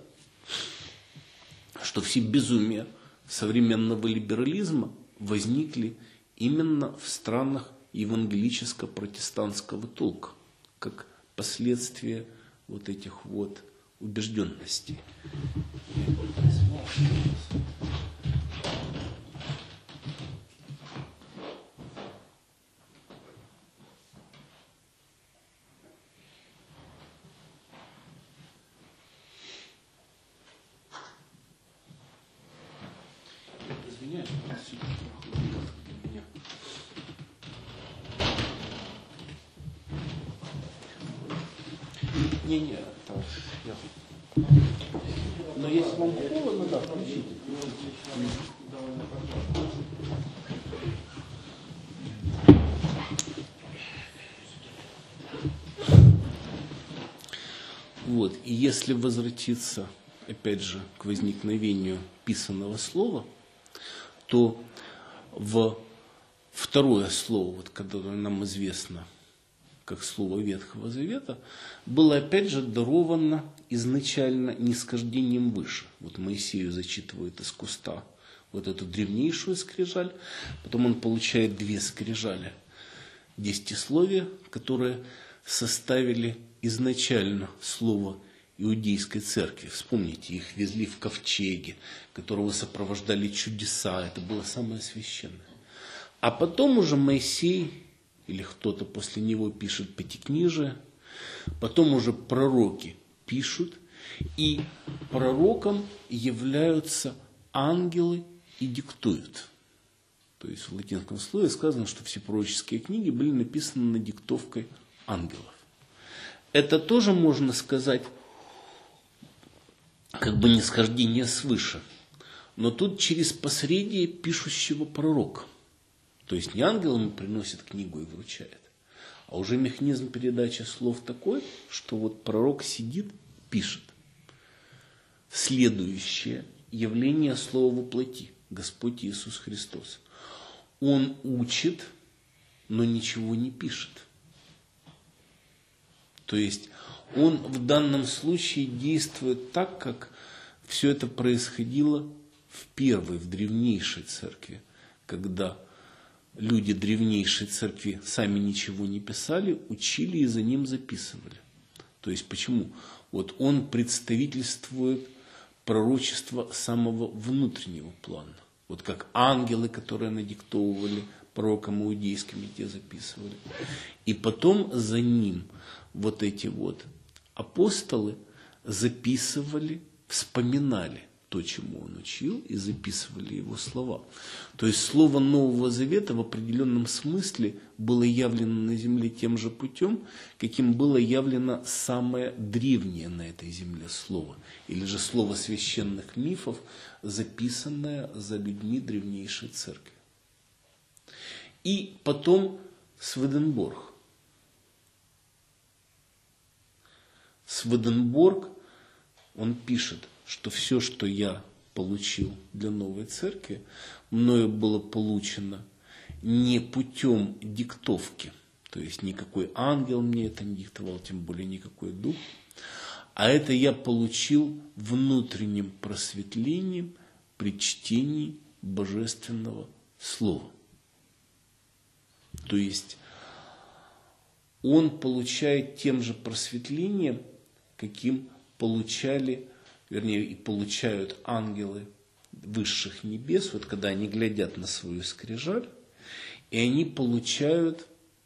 что все безумия современного либерализма возникли именно в странах евангелическо-протестантского толка, как последствия вот этих вот убежденностей. Извиняюсь, не, это я. Но если вам холодно, да, включите. Вот, и если возвратиться, опять же, к возникновению писанного слова, то в второе слово, вот, которое нам известно как слово Ветхого Завета, было опять же даровано изначально нисхождением выше. Вот Моисею зачитывает из куста вот эту древнейшую скрижаль, потом он получает две скрижали десятисловия, которые составили изначально слово Иудейской церкви. Вспомните, их везли в ковчеге, которого сопровождали чудеса, это было самое священное. А потом уже Моисей или кто-то после него пишет Пятикнижие, потом уже пророки пишут, и пророком являются ангелы и диктуют. То есть в латинском слове сказано, что все пророческие книги были написаны на диктовкой ангелов. Это тоже можно сказать как бы нисхождение свыше, но тут через посредие пишущего пророка. То есть не ангел ему приносит книгу и вручает, а уже механизм передачи слов такой, что вот пророк сидит, пишет. Следующее явление слова воплоти, Господь Иисус Христос. Он учит, но ничего не пишет. То есть он в данном случае действует так, как все это происходило в первой, в древнейшей церкви, когда люди древнейшей церкви сами ничего не писали, учили и за ним записывали. То есть почему? Вот он представительствует пророчество самого внутреннего плана. Вот как ангелы, которые надиктовывали пророкам иудейским, и те записывали. И потом за ним вот эти вот апостолы записывали, вспоминали то, чему он учил, и записывали его слова. То есть слово Нового Завета в определенном смысле было явлено на земле тем же путем, каким было явлено самое древнее на этой земле слово, или же слово священных мифов, записанное за людьми древнейшей церкви. И потом Сведенборг. Сведенборг, он пишет, что все, что я получил для новой церкви, мною было получено не путем диктовки, то есть никакой ангел мне это не диктовал, тем более никакой дух, а это я получил внутренним просветлением при чтении божественного слова. То есть он получает тем же просветлением, каким получали, вернее, и получают ангелы высших небес, вот когда они глядят на свою скрижаль, и они получают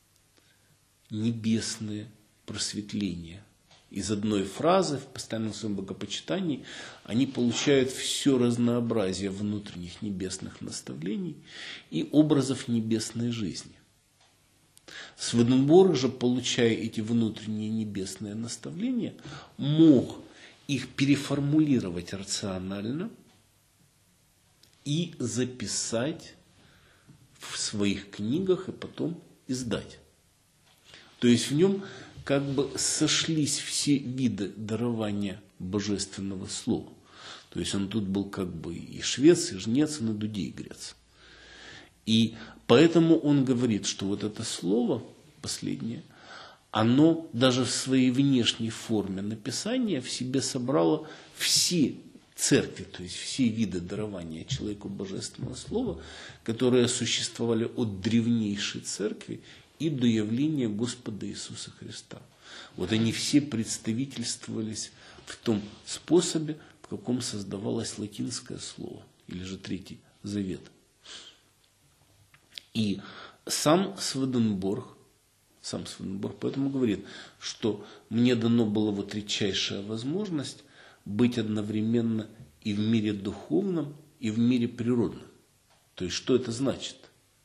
небесное просветление. Из одной фразы в постоянном своем богопочитании они получают все разнообразие внутренних небесных наставлений и образов небесной жизни. Сведенборг же, получая эти внутренние небесные наставления, мог их переформулировать рационально и записать в своих книгах и потом издать. То есть в нем как бы сошлись все виды дарования божественного слова. То есть он тут был как бы и швец, и жнец, и на дуде игрец. И поэтому он говорит, что вот это слово последнее, оно даже в своей внешней форме написания в себе собрало все церкви, то есть все виды дарования человеку Божественного Слова, которые существовали от древнейшей церкви и до явления Господа Иисуса Христа. Вот они все представительствовались в том способе, в каком создавалось латинское слово, или же Третий Завет. И сам Сведенборг поэтому говорит, что мне дано было вот редчайшая возможность быть одновременно и в мире духовном, и в мире природном. То есть, что это значит?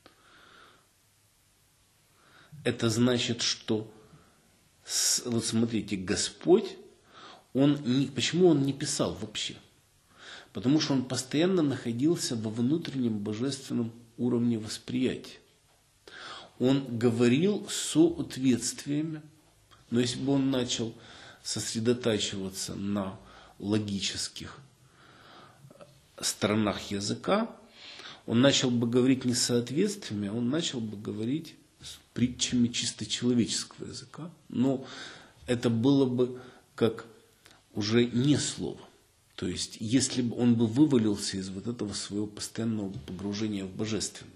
Это значит, что, вот смотрите, Господь, почему Он не писал вообще? Потому что Он постоянно находился во внутреннем божественном уровне восприятия. Он говорил соответствиями, но если бы он начал сосредотачиваться на логических сторонах языка, он начал бы говорить не соответствиями, а он начал бы говорить притчами чисто человеческого языка. Но это было бы как уже не слово. То есть, если бы он бы вывалился из вот этого своего постоянного погружения в божественное.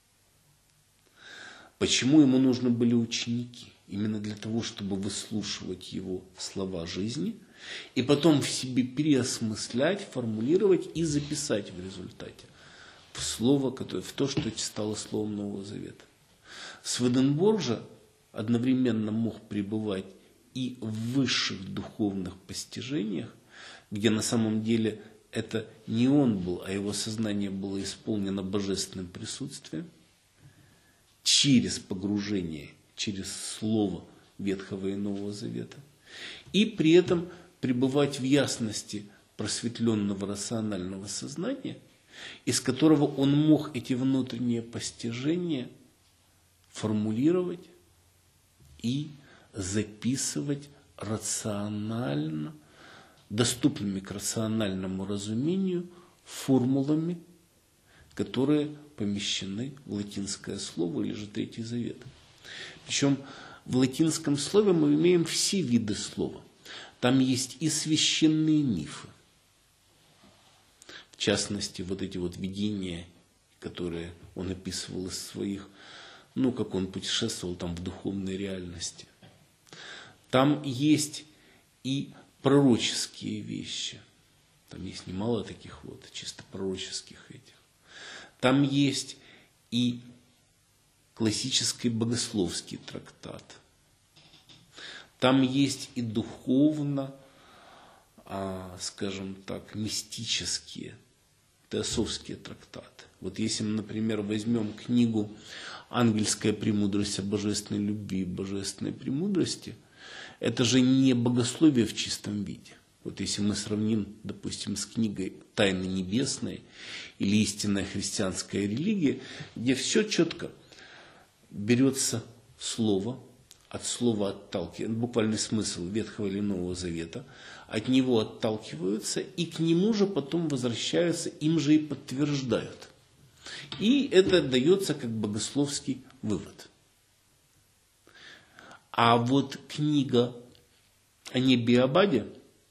Почему ему нужны были ученики? Именно для того, чтобы выслушивать его слова жизни и потом в себе переосмыслять, формулировать и записать в результате в слово, в то, что стало словом Нового Завета. Сведенборг же одновременно мог пребывать и в высших духовных постижениях, где на самом деле это не он был, а его сознание было исполнено божественным присутствием, через погружение, через слово Ветхого и Нового Завета, и при этом пребывать в ясности просветленного рационального сознания, из которого он мог эти внутренние постижения формулировать и записывать рационально, доступными к рациональному разумению формулами, которые помещены в латинское слово или же Третий Завет. Причем в латинском слове мы имеем все виды слова. Там есть и священные мифы. В частности, вот эти вот видения, которые он описывал из своих, как он путешествовал там в духовной реальности. Там есть и пророческие вещи. Там есть немало таких вот чисто пророческих этих. Там есть и классический богословский трактат. Там есть и духовно, скажем так, мистические, теософские трактаты. Вот если мы, например, возьмем книгу «Ангельская премудрость о божественной любви и божественной премудрости», это же не богословие в чистом виде. Вот если мы сравним, допустим, с книгой «Тайны небесные» или «Истинная христианская религия», где все четко берется слово, от слова отталкивается, буквальный смысл Ветхого или Нового Завета, от него отталкиваются и к нему же потом возвращаются, им же и подтверждают. И это дается как богословский вывод. А вот книга о небе и об аде,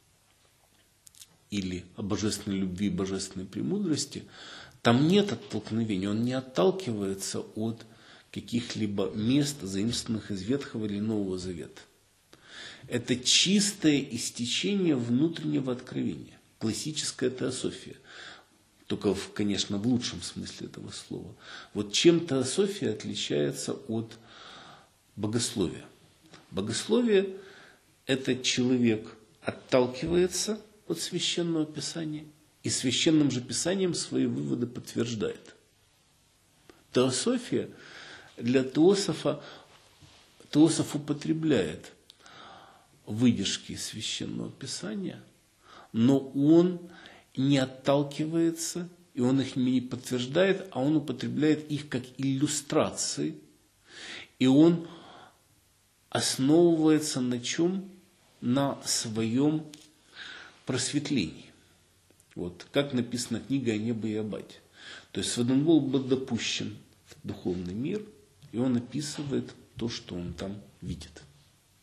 или о божественной любви и божественной премудрости, там нет оттолкновения, он не отталкивается от каких-либо мест, заимствованных из Ветхого или Нового Завета. Это чистое истечение внутреннего откровения, классическая теософия, только, конечно, в лучшем смысле этого слова. Вот чем теософия отличается от богословия? Богословие – это человек отталкивается от Священного Писания и Священным же Писанием свои выводы подтверждает. Теософия для теософа, теософ употребляет выдержки из Священного Писания, но он не отталкивается, и он их не подтверждает, а он употребляет их как иллюстрации, и он основывается на чем? На своем просветлении. Вот, как написана книга о небе и об аде. То есть Сведенборг был допущен в духовный мир, и он описывает то, что он там видит.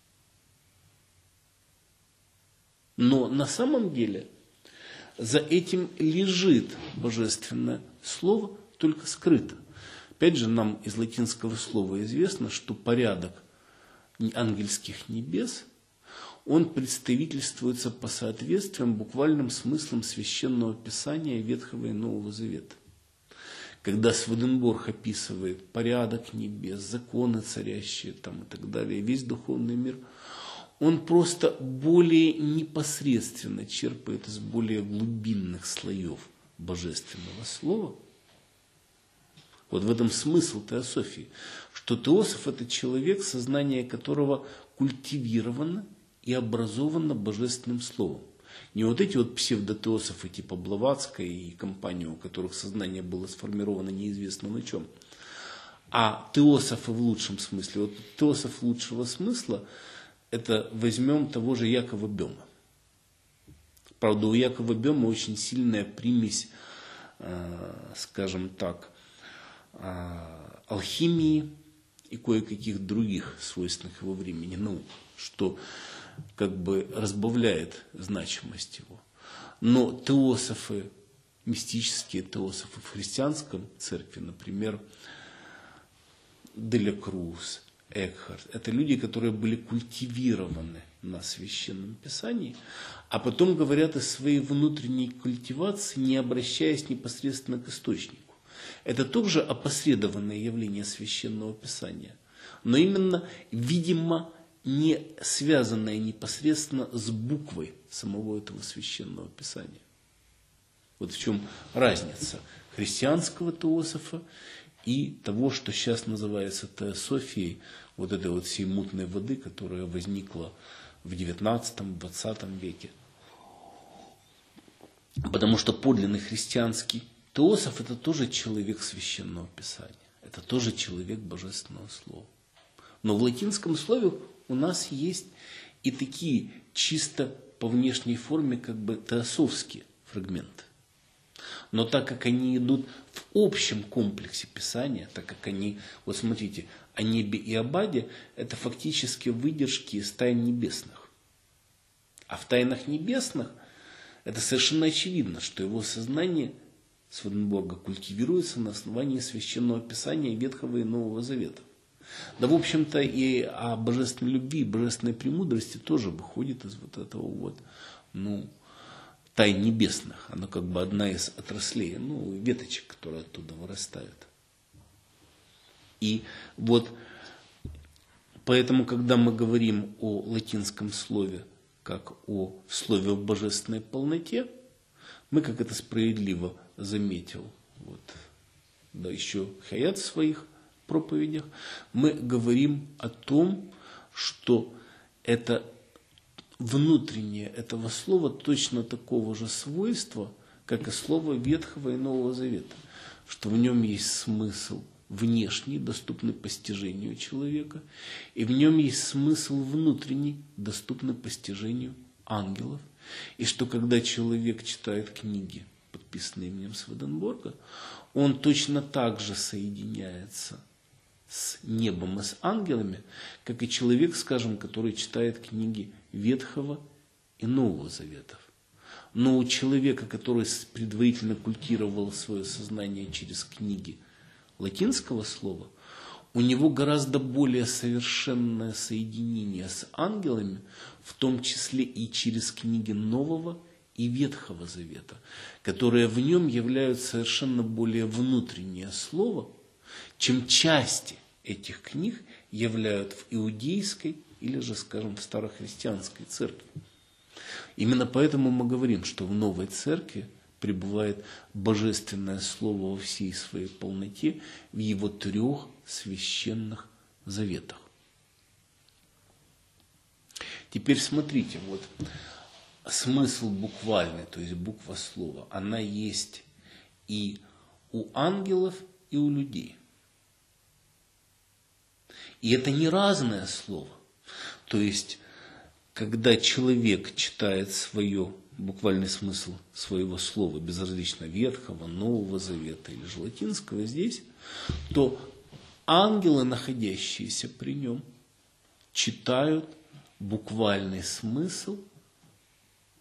Но на самом деле за этим лежит божественное слово, только скрыто. Опять же, нам из латинского слова известно, что порядок ангельских небес, он представительствуется по соответствиям буквальным смыслам священного писания Ветхого и Нового Завета. Когда Сведенборг описывает порядок небес, законы царящие там и так далее, весь духовный мир, он просто более непосредственно черпает из более глубинных слоев божественного слова. Вот в этом смысл теософии, что теософ – это человек, сознание которого культивировано и образовано божественным словом. Не вот эти вот псевдотеософы типа Блаватской и компании, у которых сознание было сформировано неизвестно на чем, а теософы в лучшем смысле. Вот теософ лучшего смысла – это возьмем того же Якова Бема. Правда, у Якова Бема очень сильная примесь, скажем так, алхимии и кое-каких других свойственных его времени наук, что как бы разбавляет значимость его. Но теософы, мистические теософы в христианском церкви, например, Деля Круз, Экхарт, это люди, которые были культивированы на Священном Писании, а потом говорят о своей внутренней культивации, не обращаясь непосредственно к источнику. Это тоже опосредованное явление Священного Писания, но именно, видимо, не связанное непосредственно с буквой самого этого Священного Писания. Вот в чем разница христианского теософа и того, что сейчас называется теософией, вот этой вот всей мутной воды, которая возникла в XIX-XX веке. Потому что подлинный христианский теософ – это тоже человек Священного Писания, это тоже человек Божественного Слова. Но в латинском слове у нас есть и такие чисто по внешней форме как бы теософские фрагменты. Но так как они идут в общем комплексе Писания, так как они, вот смотрите, о небе и об аде, это фактически выдержки из тайн небесных. А в тайнах небесных это совершенно очевидно, что его сознание Сведенборга культивируется на основании Священного Писания Ветхого и Нового Завета. Да, в общем-то, и о божественной любви, божественной премудрости тоже выходит из вот этого вот, тайн небесных. Она как бы одна из отраслей, веточек, которые оттуда вырастают. И вот поэтому, когда мы говорим о латинском слове, как о слове о божественной полноте, мы, как это справедливо заметил, еще Хаят в своих проповедях, мы говорим о том, что это внутреннее этого слова точно такого же свойства, как и слово Ветхого и Нового Завета, что в нем есть смысл внешний, доступный постижению человека, и в нем есть смысл внутренний, доступный постижению ангелов, и что когда человек читает книги, подписанные именем Сведенборга, он точно так же соединяется с небом и с ангелами, как и человек, скажем, который читает книги Ветхого и Нового Заветов. Но у человека, который предварительно культивировал свое сознание через книги латинского слова, у него гораздо более совершенное соединение с ангелами, в том числе и через книги Нового и Ветхого Завета, которые в нем являются совершенно более внутреннее слово, чем части этих книг являют в иудейской или же, скажем, в старохристианской церкви. Именно поэтому мы говорим, что в новой церкви пребывает божественное слово во всей своей полноте в его 3 священных заветах. Теперь смотрите, смысл буквальный, то есть буква слова, она есть и у ангелов, и у людей. И это не разное слово. То есть, когда человек читает буквальный смысл своего слова, безразлично Ветхого, Нового Завета или же латинского здесь, то ангелы, находящиеся при нем, читают буквальный смысл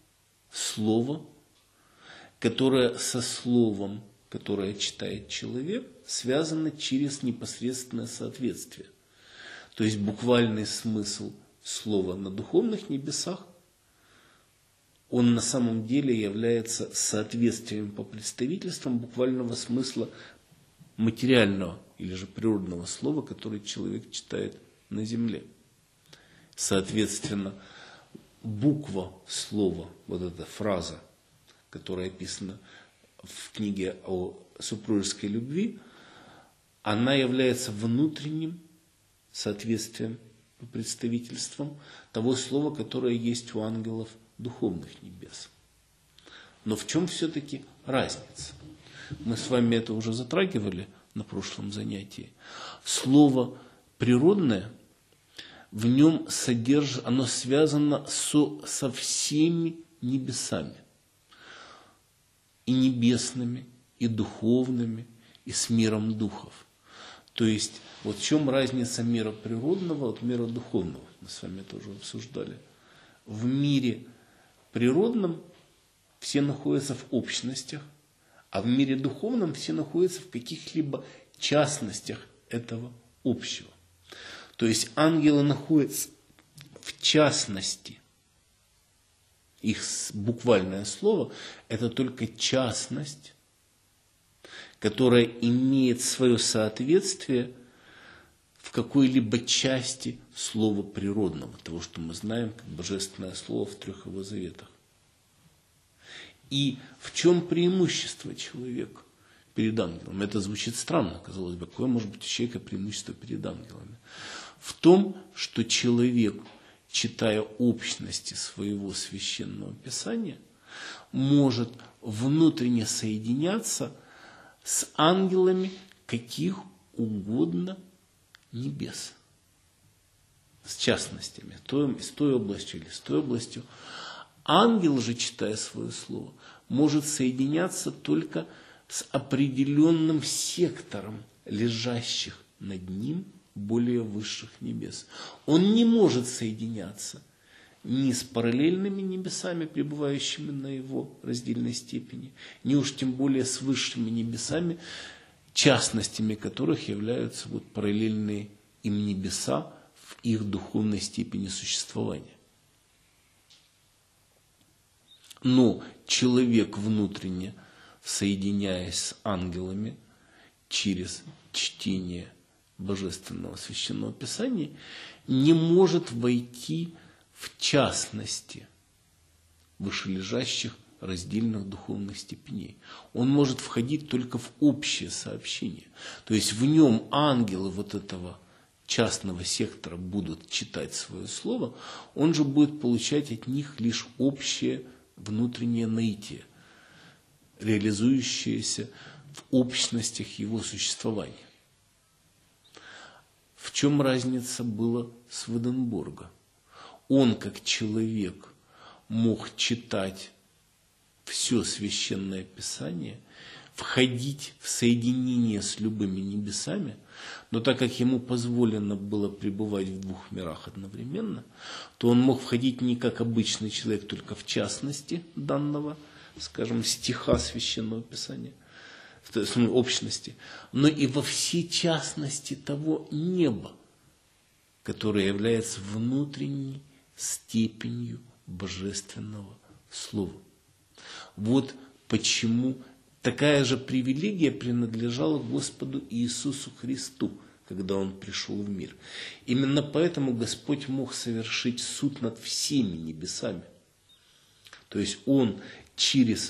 слово, которое со словом, которое читает человек, связано через непосредственное соответствие. То есть буквальный смысл слова на духовных небесах, он на самом деле является соответствием по представительствам буквального смысла материального или же природного слова, которое человек читает на земле. Соответственно, буква слова, вот эта фраза, которая описана в книге о супружеской любви, она является внутренним соответствием по представительствам того слова, которое есть у ангелов духовных небес. Но в чем все-таки разница? Мы с вами это уже затрагивали на прошлом занятии. Слово природное, в нем содержит, оно связано со всеми небесами. И небесными, и духовными, и с миром духов. То есть, вот в чем разница мира природного от мира духовного? Мы с вами тоже обсуждали. В мире природном все находятся в общностях, а в мире духовном все находятся в каких-либо частностях этого общего. То есть ангелы находятся в частности. Их буквальное слово – это только частность, которая имеет свое соответствие в какой-либо части слова природного, того, что мы знаем как божественное слово в 3 его заветах. И в чем преимущество человека перед ангелом? Это звучит странно, казалось бы, какое может быть у человека преимущество перед ангелами? В том, что человек, читая общности своего священного писания, может внутренне соединяться с ангелами каких угодно небес, с частностями, с той областью или с той областью. Ангел же, читая свое слово, может соединяться только с определенным сектором лежащих над ним более высших небес. Он не может соединяться ни с параллельными небесами, пребывающими на его раздельной степени, ни уж тем более с высшими небесами, частностями которых являются вот параллельные им небеса в их духовной степени существования. Но человек внутренне, соединяясь с ангелами через чтение Божественного Священного Писания, не может войти в частности вышележащих раздельных духовных степеней. Он может входить только в общее сообщение. То есть в нем ангелы вот этого частного сектора будут читать свое слово, он же будет получать от них лишь общее внутреннее наитие, реализующееся в общностях его существования. В чем разница была с Сведенборга? Он, как человек, мог читать все священное писание, входить в соединение с любыми небесами, но так как ему позволено было пребывать в 2 мирах одновременно, то он мог входить не как обычный человек, только в частности данного, скажем, стиха священного писания, в общности, но и во все частности того неба, которое является внутренней степенью божественного слова. Вот почему такая же привилегия принадлежала Господу Иисусу Христу, когда Он пришел в мир. Именно поэтому Господь мог совершить суд над всеми небесами. То есть Он через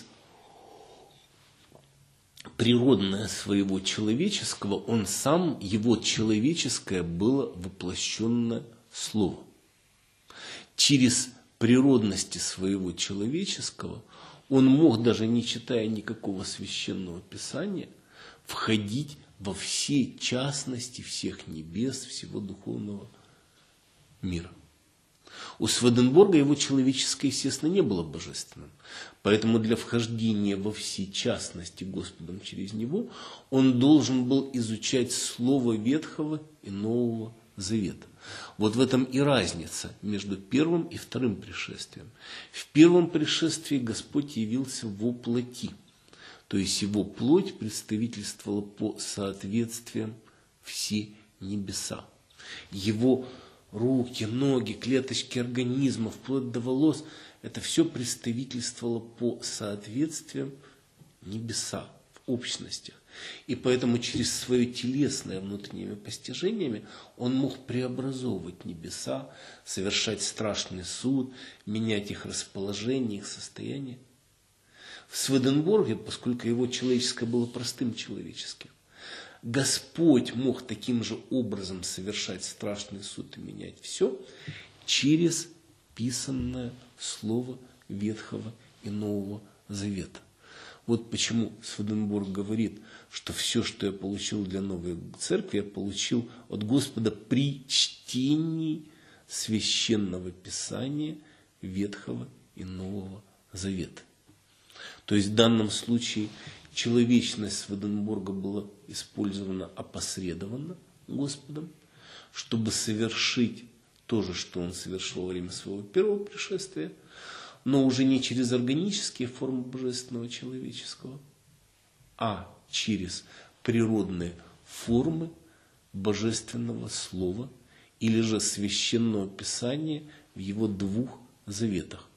природное своего человеческого, Он сам, Его человеческое было воплощенное Слово. Через природности своего человеческого Он мог, даже не читая никакого священного писания, входить во все частности всех небес, всего духовного мира. У Сведенборга его человеческое, естественно, не было божественным. Поэтому для вхождения во все частности Господом через него он должен был изучать Слово Ветхого и Нового Завета. Вот в этом и разница между первым и вторым пришествием. В первом пришествии Господь явился во плоти, то есть его плоть представительствовала по соответствиям все небеса. Его руки, ноги, клеточки организма, вплоть до волос, это все представительствовало по соответствиям небеса в общностях. И поэтому через свое телесное внутренними постижениями он мог преобразовывать небеса, совершать страшный суд, менять их расположение, их состояние. В Сведенборге, поскольку его человеческое было простым человеческим, Господь мог таким же образом совершать страшный суд и менять все через писанное слово Ветхого и Нового Завета. Вот почему Сведенборг говорит, что все, что я получил для новой церкви, я получил от Господа при чтении священного писания Ветхого и Нового Завета. То есть в данном случае человечность Сведенборга была использована опосредованно Господом, чтобы совершить то же, что он совершил во время своего первого пришествия, но уже не через органические формы божественного человеческого, а через природные формы божественного слова или же священного писания в его двух заветах.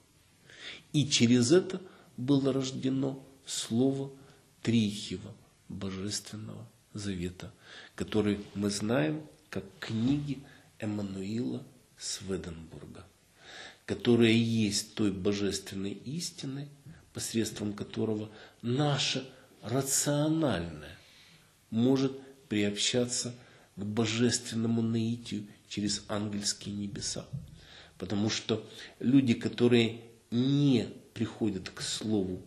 И через это было рождено слово Третьего Божественного Завета, который мы знаем как книги Эммануила Сведенборга, которая есть той божественной истиной, посредством которого наше рациональное может приобщаться к божественному наитию через ангельские небеса. Потому что люди, которые не приходят к слову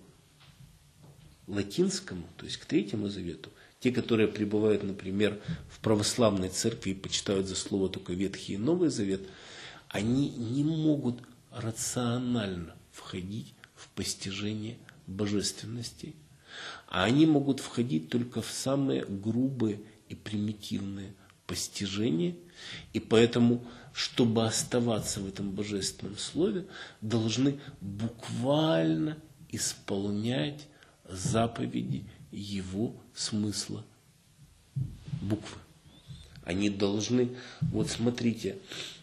латинскому, то есть к Третьему Завету, те, которые пребывают, например, в православной церкви и почитают за слово только Ветхий и Новый Завет, они не могут рационально входить в постижение божественности, а они могут входить только в самые грубые и примитивные постижения, и поэтому, чтобы оставаться в этом божественном слове, должны буквально исполнять заповеди его смысла буквы. Они должны, вот смотрите,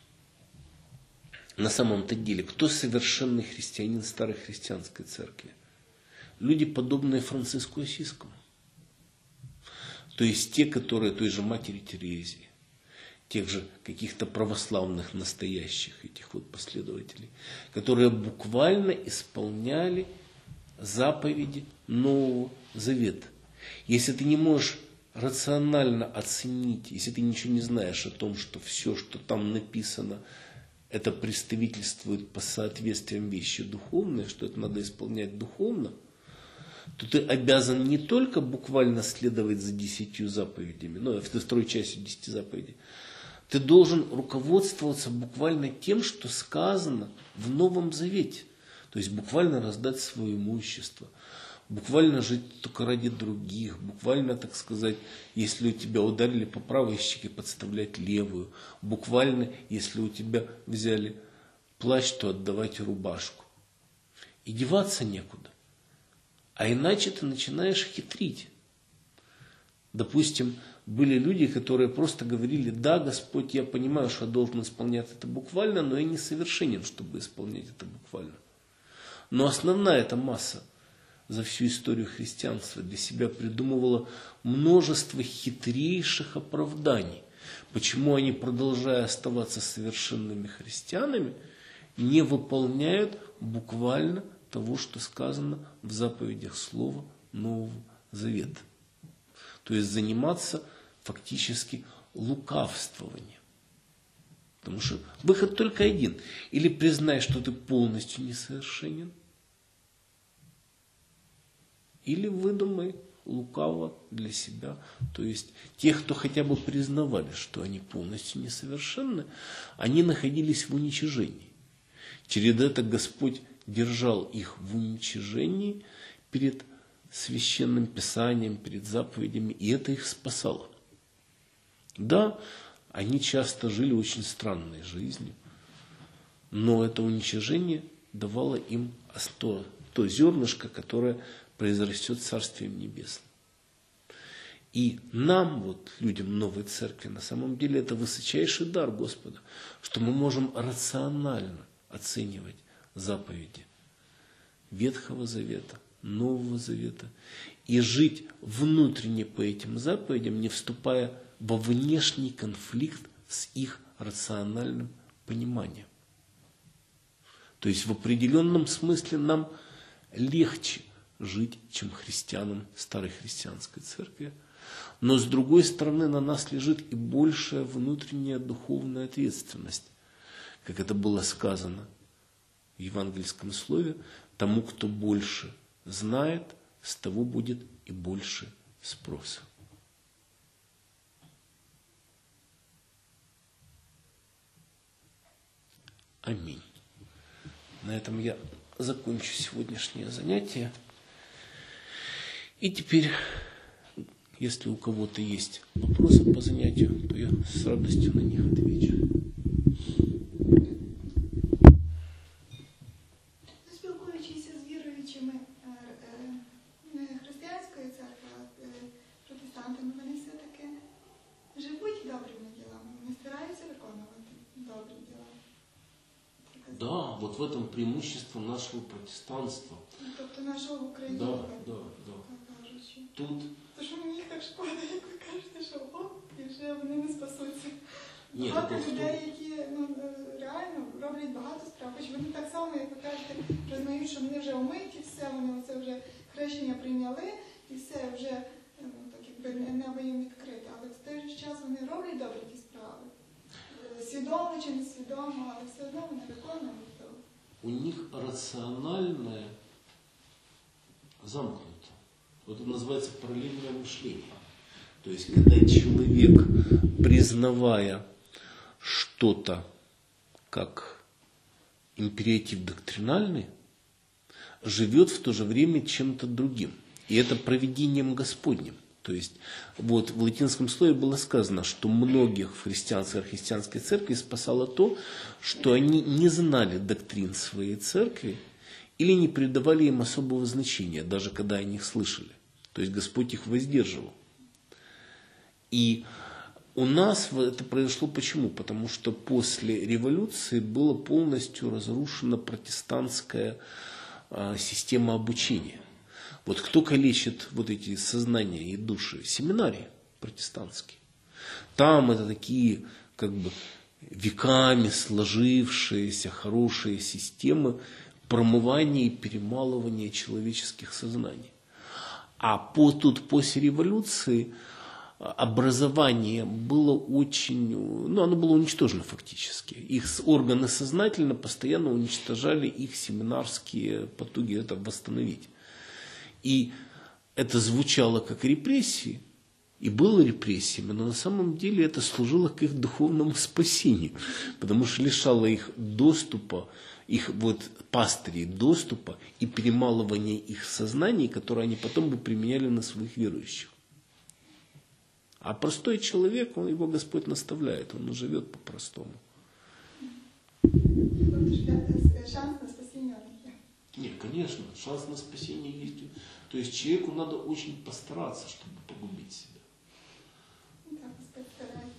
на самом-то деле, кто совершенный христианин старой христианской церкви? Люди, подобные Франциску Осискому. То есть те, которые той же матери Терезии, тех же каких-то православных настоящих этих вот последователей, которые буквально исполняли заповеди Нового Завета. Если ты не можешь рационально оценить, если ты ничего не знаешь о том, что все, что там написано, это представительствует по соответствиям вещи духовные, что это надо исполнять духовно, то ты обязан не только буквально следовать за 10 заповедями, но второй частью 10 заповедей, ты должен руководствоваться буквально тем, что сказано в Новом Завете. То есть буквально раздать свое имущество, буквально жить только ради других, буквально, так сказать, если у тебя ударили по правой щеке, подставлять левую, буквально, если у тебя взяли плащ, то отдавать рубашку. И деваться некуда. А иначе ты начинаешь хитрить. Допустим, были люди, которые просто говорили: да, Господь, я понимаю, что я должен исполнять это буквально, но я не совершенен, чтобы исполнять это буквально. Но основная эта масса за всю историю христианства для себя придумывала множество хитрейших оправданий, почему они, продолжая оставаться совершенными христианами, не выполняют буквально того, что сказано в заповедях Слова Нового Завета. То есть заниматься фактически лукавствованием. Потому что выход только один. Или признай, что ты полностью несовершенен, или выдумай лукаво для себя. То есть тех, кто хотя бы признавали, что они полностью несовершенны, они находились в уничижении. Через это Господь держал их в уничижении перед священным писанием, перед заповедями, и это их спасало. Да, они часто жили очень странной жизнью, но это уничижение давало им то зернышко, которое произрастет Царствием Небесным. И нам, вот, людям новой церкви, на самом деле это высочайший дар Господа, что мы можем рационально оценивать заповеди Ветхого Завета, Нового Завета и жить внутренне по этим заповедям, не вступая во внешний конфликт с их рациональным пониманием. То есть в определенном смысле нам легче жить, чем христианам старой христианской церкви. Но с другой стороны на нас лежит и большая внутренняя духовная ответственность. Как это было сказано в евангельском слове, тому, кто больше знает, с того будет и больше спроса. Аминь. На этом я закончу сегодняшнее занятие. И теперь, если у кого-то есть вопросы по занятию, то я с радостью на них отвечу. Спілкуючись з віруючими не християнської церкви, а протестантами, вони все-таки живуть добрими ділами, вони стараються виконувати добрі діла. Да, вот в этом преимущество нашего протестанства. Тобто нашого в Україні. Да. Тут... Тож мені їх так шкода, як ви кажете, що і вже вони не спасуться. Ні, багато людей, які реально роблять багато справ, хоч вони так само, як ви кажете, признають, що вони вже омиті, все, вони це вже хрещення прийняли, і все вже так якби небо їм відкрите. Але в той же час вони роблять добрі ті справи. Свідомо чи несвідомо, але все одно вони виконують того. У них рациональное замкнуто. Вот это называется параллельное мышление. То есть, когда человек, признавая что-то как императив доктринальный, живет в то же время чем-то другим. И это провидением Господним. То есть, вот в латинском слове было сказано, что многих в христианской церкви спасало то, что они не знали доктрин своей церкви или не придавали им особого значения, даже когда о них слышали. То есть Господь их воздерживал. И у нас это произошло почему? Потому что после революции была полностью разрушена протестантская система обучения. Вот кто калечит вот эти сознания и души? Семинарии протестантские. Там это такие как бы веками сложившиеся хорошие системы промывания и перемалывания человеческих сознаний. А тут после революции образование было очень, оно было уничтожено фактически. Их органы сознательно постоянно уничтожали их семинарские потуги это восстановить. И это звучало как репрессии, и было репрессиями, но на самом деле это служило к их духовному спасению, потому что лишало их доступа, их пастырей доступа и перемалывания их сознаний, которые они потом бы применяли на своих верующих. А простой человек, его Господь наставляет, он живет по-простому. Шанс на спасение есть? Нет, конечно, шанс на спасение есть. То есть человеку надо очень постараться, чтобы погубить себя. Да, Господь старается.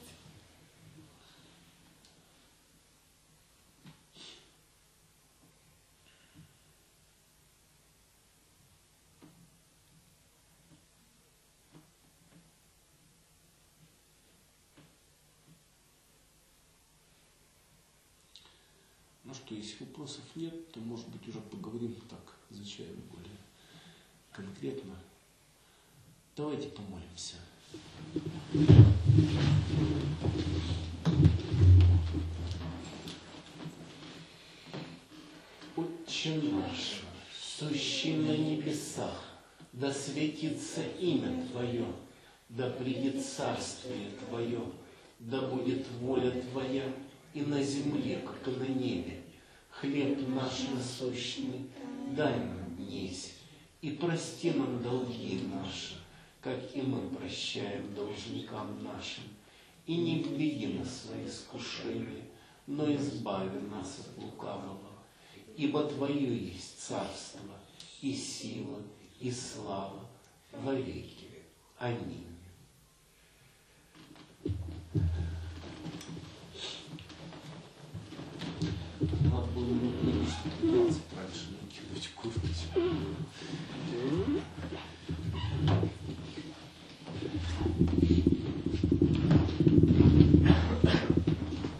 Ну что, если вопросов нет, то, может быть, уже поговорим так, за чаем более конкретно. Давайте помолимся. Отче наш, сущий на небесах, да светится имя Твое, да придет царствие Твое, да будет воля Твоя и на земле, как и на небе. Хлеб наш насущный дай нам днесь, и прости нам долги наши, как и мы прощаем должникам нашим. и не введи нас в искушение, но избави нас от лукавого. Ибо Твое есть царство, и сила, и слава во веки. Аминь.